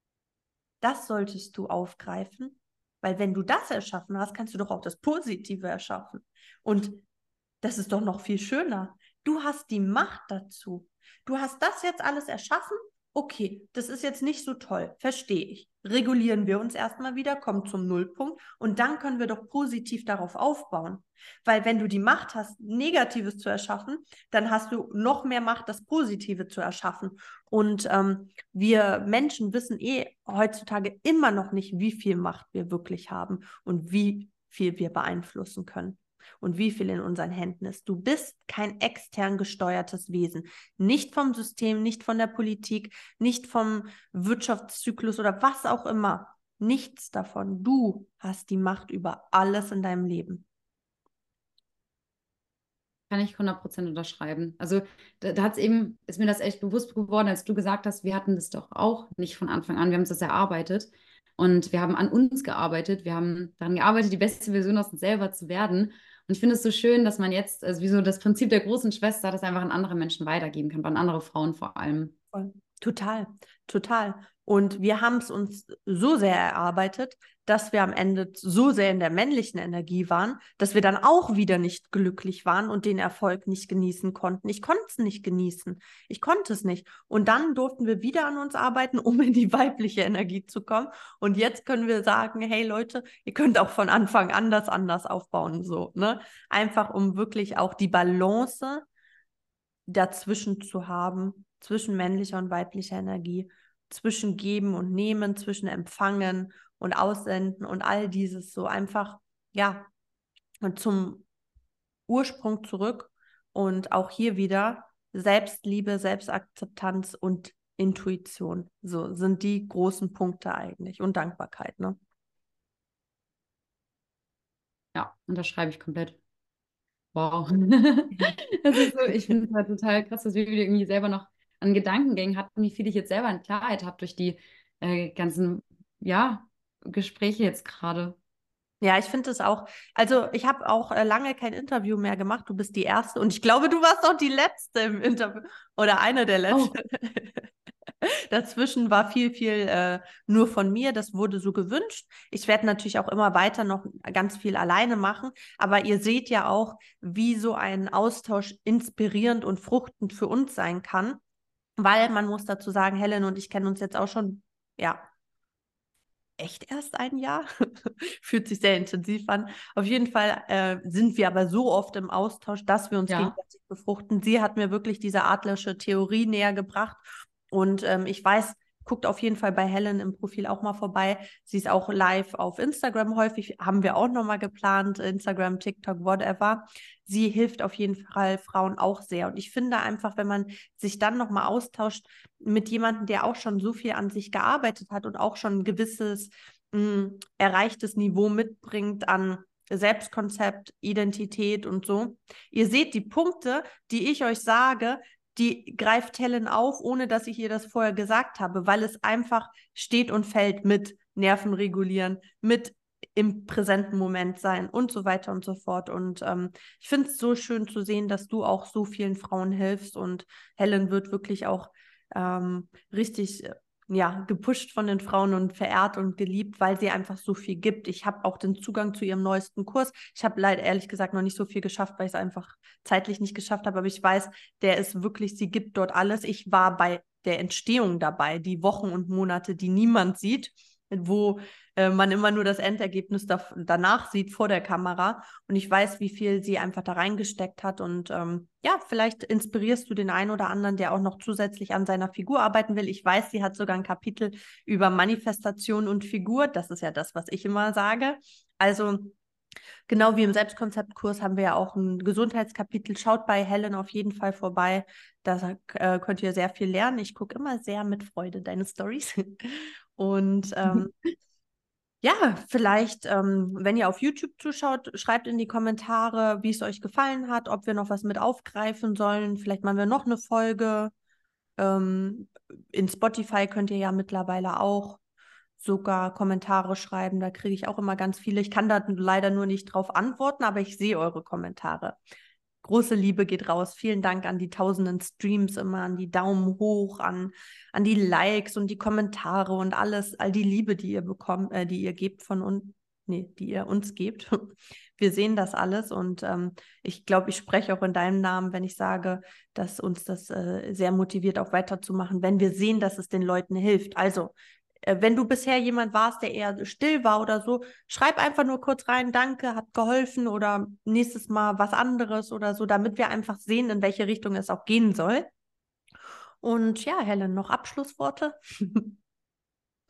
das solltest du aufgreifen, weil wenn du das erschaffen hast, kannst du doch auch das Positive erschaffen. Und das ist doch noch viel schöner. Du hast die Macht dazu. Du hast das jetzt alles erschaffen. Okay, das ist jetzt nicht so toll, verstehe ich. Regulieren wir uns erstmal wieder, kommen zum Nullpunkt und dann können wir doch positiv darauf aufbauen. Weil wenn du die Macht hast, Negatives zu erschaffen, dann hast du noch mehr Macht, das Positive zu erschaffen. Und ähm, wir Menschen wissen eh heutzutage immer noch nicht, wie viel Macht wir wirklich haben und wie viel wir beeinflussen können. und wie viel in unseren Händen ist. Du bist kein extern gesteuertes Wesen. Nicht vom System, nicht von der Politik, nicht vom Wirtschaftszyklus oder was auch immer. Nichts davon. Du hast die Macht über alles in deinem Leben. Kann ich hundert Prozent unterschreiben. Also da, da hat's eben, ist mir das echt bewusst geworden, als du gesagt hast, wir hatten das doch auch nicht von Anfang an. Wir haben uns das erarbeitet und wir haben an uns gearbeitet. Wir haben daran gearbeitet, die beste Version aus uns selber zu werden. Und ich finde es so schön, dass man jetzt, also wie so das Prinzip der großen Schwester, das einfach an andere Menschen weitergeben kann, an andere Frauen vor allem. Voll. Total, total. Und wir haben es uns so sehr erarbeitet, dass wir am Ende so sehr in der männlichen Energie waren, dass wir dann auch wieder nicht glücklich waren und den Erfolg nicht genießen konnten. Ich konnte es nicht genießen. Ich konnte es nicht. Und dann durften wir wieder an uns arbeiten, um in die weibliche Energie zu kommen. Und jetzt können wir sagen, hey Leute, ihr könnt auch von Anfang an das anders aufbauen. So, ne? Einfach um wirklich auch die Balance dazwischen zu haben, zwischen männlicher und weiblicher Energie, zwischen Geben und Nehmen, zwischen Empfangen und Aussenden und all dieses so einfach, ja, und zum Ursprung zurück und auch hier wieder Selbstliebe, Selbstakzeptanz und Intuition. So sind die großen Punkte eigentlich und Dankbarkeit, ne? Ja, unterschreibe ich komplett. Wow. Das ist so, ich finde es halt total krass, dass wir irgendwie selber noch an Gedankengängen hatten, wie viel ich jetzt selber in Klarheit habe durch die äh, ganzen, ja, Gespräche jetzt gerade. Ja, ich finde es auch, also ich habe auch äh, lange kein Interview mehr gemacht. Du bist die Erste und ich glaube, du warst auch die Letzte im Interview oder eine der Oh, Letzten. Dazwischen war viel, viel äh, nur von mir. Das wurde so gewünscht. Ich werde natürlich auch immer weiter noch ganz viel alleine machen. Aber ihr seht ja auch, wie so ein Austausch inspirierend und fruchtend für uns sein kann. Weil man muss dazu sagen, Helen und ich kennen uns jetzt auch schon, ja, echt erst ein Jahr? Fühlt sich sehr intensiv an. Auf jeden Fall äh, sind wir aber so oft im Austausch, dass wir uns ja. gegenseitig befruchten. Sie hat mir wirklich diese adlersche Theorie näher gebracht. Und ähm, ich weiß, guckt auf jeden Fall bei Helen im Profil auch mal vorbei. Sie ist auch live auf Instagram häufig, haben wir auch nochmal geplant, Instagram, TikTok, whatever. Sie hilft auf jeden Fall Frauen auch sehr. Und ich finde einfach, wenn man sich dann nochmal austauscht mit jemandem, der auch schon so viel an sich gearbeitet hat und auch schon ein gewisses mh, erreichtes Niveau mitbringt an Selbstkonzept, Identität und so. Ihr seht die Punkte, die ich euch sage, die greift Helen auf, ohne dass ich ihr das vorher gesagt habe, weil es einfach steht und fällt mit Nerven regulieren, mit im präsenten Moment sein und so weiter und so fort. Und ähm, ich finde es so schön zu sehen, dass du auch so vielen Frauen hilfst und Helen wird wirklich auch ähm, richtig ja, gepusht von den Frauen und verehrt und geliebt, weil sie einfach so viel gibt. Ich habe auch den Zugang zu ihrem neuesten Kurs. Ich habe leider ehrlich gesagt noch nicht so viel geschafft, weil ich es einfach zeitlich nicht geschafft habe, aber ich weiß, der ist wirklich, sie gibt dort alles. Ich war bei der Entstehung dabei, die Wochen und Monate, die niemand sieht, wo äh, man immer nur das Endergebnis da, danach sieht vor der Kamera. Und ich weiß, wie viel sie einfach da reingesteckt hat. Und ähm, ja, vielleicht inspirierst du den einen oder anderen, der auch noch zusätzlich an seiner Figur arbeiten will. Ich weiß, sie hat sogar ein Kapitel über Manifestation und Figur. Das ist ja das, was ich immer sage. Also genau wie im Selbstkonzeptkurs haben wir ja auch ein Gesundheitskapitel. Schaut bei Helen auf jeden Fall vorbei. Da äh, könnt ihr sehr viel lernen. Ich gucke immer sehr mit Freude deine Stories. Und ähm, ja, vielleicht, ähm, wenn ihr auf YouTube zuschaut, schreibt in die Kommentare, wie es euch gefallen hat, ob wir noch was mit aufgreifen sollen. Vielleicht machen wir noch eine Folge. Ähm, in Spotify könnt ihr ja mittlerweile auch sogar Kommentare schreiben. Da kriege ich auch immer ganz viele. Ich kann da leider nur nicht drauf antworten, aber ich sehe eure Kommentare. Große Liebe geht raus. Vielen Dank an die tausenden Streams immer, an die Daumen hoch, an, an die Likes und die Kommentare und alles, all die Liebe, die ihr bekommt, äh, die ihr gebt von uns, nee, die ihr uns gebt. Wir sehen das alles und ähm, ich glaube, ich spreche auch in deinem Namen, wenn ich sage, dass uns das äh, sehr motiviert, auch weiterzumachen, wenn wir sehen, dass es den Leuten hilft. Also wenn du bisher jemand warst, der eher still war oder so, schreib einfach nur kurz rein, danke, hat geholfen oder nächstes Mal was anderes oder so, damit wir einfach sehen, in welche Richtung es auch gehen soll. Und ja, Helen, noch Abschlussworte?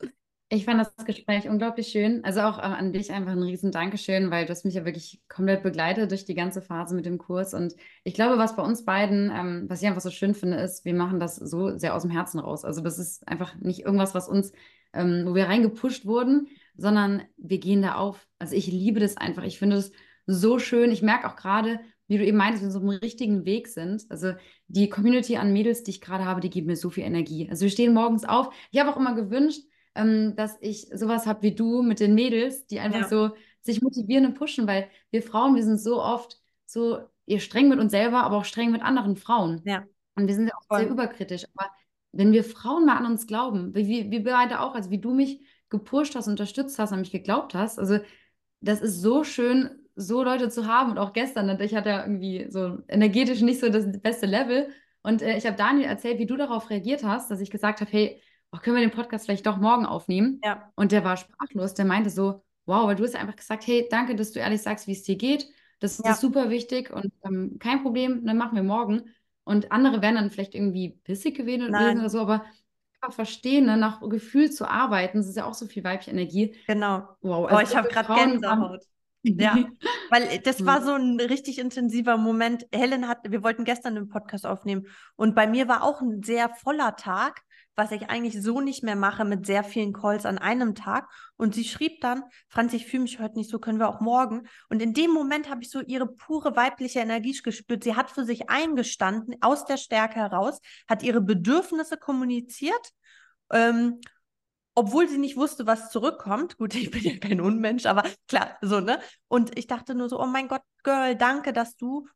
Ich fand das Gespräch unglaublich schön. Also auch äh, an dich einfach ein riesen Dankeschön, weil du hast mich ja wirklich komplett begleitet durch die ganze Phase mit dem Kurs. Und ich glaube, was bei uns beiden, ähm, was ich einfach so schön finde, ist, wir machen das so sehr aus dem Herzen raus. Also das ist einfach nicht irgendwas, was uns, ähm, wo wir reingepusht wurden, sondern wir gehen da auf. Also ich liebe das einfach. Ich finde es so schön. Ich merke auch gerade, wie du eben meintest, wir so auf dem richtigen Weg sind. Also die Community an Mädels, die ich gerade habe, die geben mir so viel Energie. Also wir stehen morgens auf. Ich habe auch immer gewünscht, ähm, dass ich sowas habe wie du mit den Mädels, die einfach Ja, so sich motivieren und pushen, weil wir Frauen, wir sind so oft so, ihr streng mit uns selber, aber auch streng mit anderen Frauen. ja, Und wir sind ja oft sehr voll. überkritisch. Aber wenn wir Frauen mal an uns glauben, wie wie wir beide auch, also wie du mich gepusht hast, unterstützt hast, an mich geglaubt hast, also das ist so schön, so Leute zu haben. Und auch gestern, ne, ich hatte ja irgendwie so energetisch nicht so das beste Level. Und äh, ich habe Daniel erzählt, wie du darauf reagiert hast, dass ich gesagt habe, hey, oh, können wir den Podcast vielleicht doch morgen aufnehmen? Ja, Und der war sprachlos. Der meinte so, wow, weil du hast ja einfach gesagt, hey, danke, dass du ehrlich sagst, wie es dir geht. Das ist ja, super wichtig und ähm, kein Problem, dann machen wir morgen. Und andere wären dann vielleicht irgendwie pissig gewesen gewesen oder nein, so, aber einfach verstehen, ne, nach Gefühl zu arbeiten, das ist ja auch so viel weibliche Energie. genau. Wow, Oh, also ich habe wir gerade Frauen haben. Gänsehaut. Ja, weil das war Hm. so ein richtig intensiver Moment. Helen hat, wir wollten gestern einen Podcast aufnehmen und bei mir war auch ein sehr voller Tag, was ich eigentlich so nicht mehr mache mit sehr vielen Calls an einem Tag. Und sie schrieb dann, Franz, ich fühle mich heute nicht so, können wir auch morgen. Und in dem Moment habe ich so ihre pure weibliche Energie gespürt. Sie hat für sich eingestanden, aus der Stärke heraus, hat ihre Bedürfnisse kommuniziert. Ähm, Obwohl sie nicht wusste, was zurückkommt. Gut, ich bin ja kein Unmensch, aber klar, so, ne? Und ich dachte nur so, oh mein Gott, Girl, danke, dass du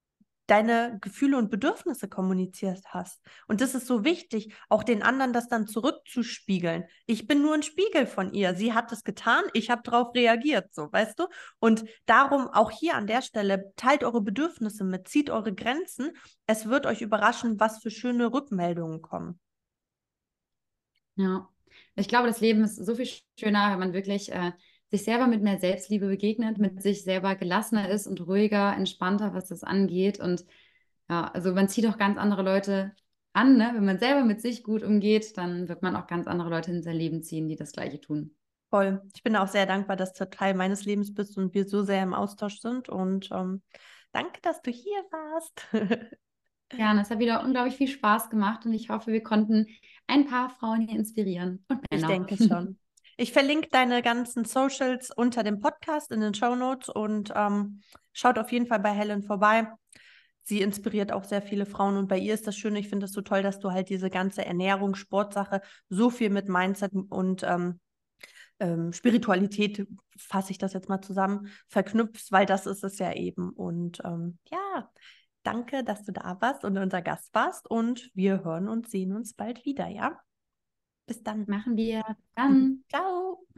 deine Gefühle und Bedürfnisse kommuniziert hast. Und das ist so wichtig, auch den anderen das dann zurückzuspiegeln. Ich bin nur ein Spiegel von ihr. Sie hat es getan, ich habe darauf reagiert, so, weißt du? Und darum auch hier an der Stelle, teilt eure Bedürfnisse mit, zieht eure Grenzen. Es wird euch überraschen, was für schöne Rückmeldungen kommen. Ja, ich glaube, das Leben ist so viel schöner, wenn man wirklich äh, sich selber mit mehr Selbstliebe begegnet, mit sich selber gelassener ist und ruhiger, entspannter, was das angeht. Und ja, also man zieht auch ganz andere Leute an, ne? Wenn man selber mit sich gut umgeht, dann wird man auch ganz andere Leute in sein Leben ziehen, die das Gleiche tun. Voll. Ich bin auch sehr dankbar, dass du Teil meines Lebens bist und wir so sehr im Austausch sind. Und ähm, danke, dass du hier warst. Ja, und es hat wieder unglaublich viel Spaß gemacht und ich hoffe, wir konnten ein paar Frauen hier inspirieren und Ich Männer. denke schon. Ich verlinke deine ganzen Socials unter dem Podcast in den Shownotes und ähm, schaut auf jeden Fall bei Helen vorbei. Sie inspiriert auch sehr viele Frauen und bei ihr ist das Schöne, ich finde das so toll, dass du halt diese ganze Ernährung, Sportsache so viel mit Mindset und ähm, ähm, Spiritualität, fasse ich das jetzt mal zusammen, verknüpfst, weil das ist es ja eben. Und ähm, ja, danke, dass du da warst und unser Gast warst und wir hören und sehen uns bald wieder, ja? Bis dann. Machen wir dann. Ciao.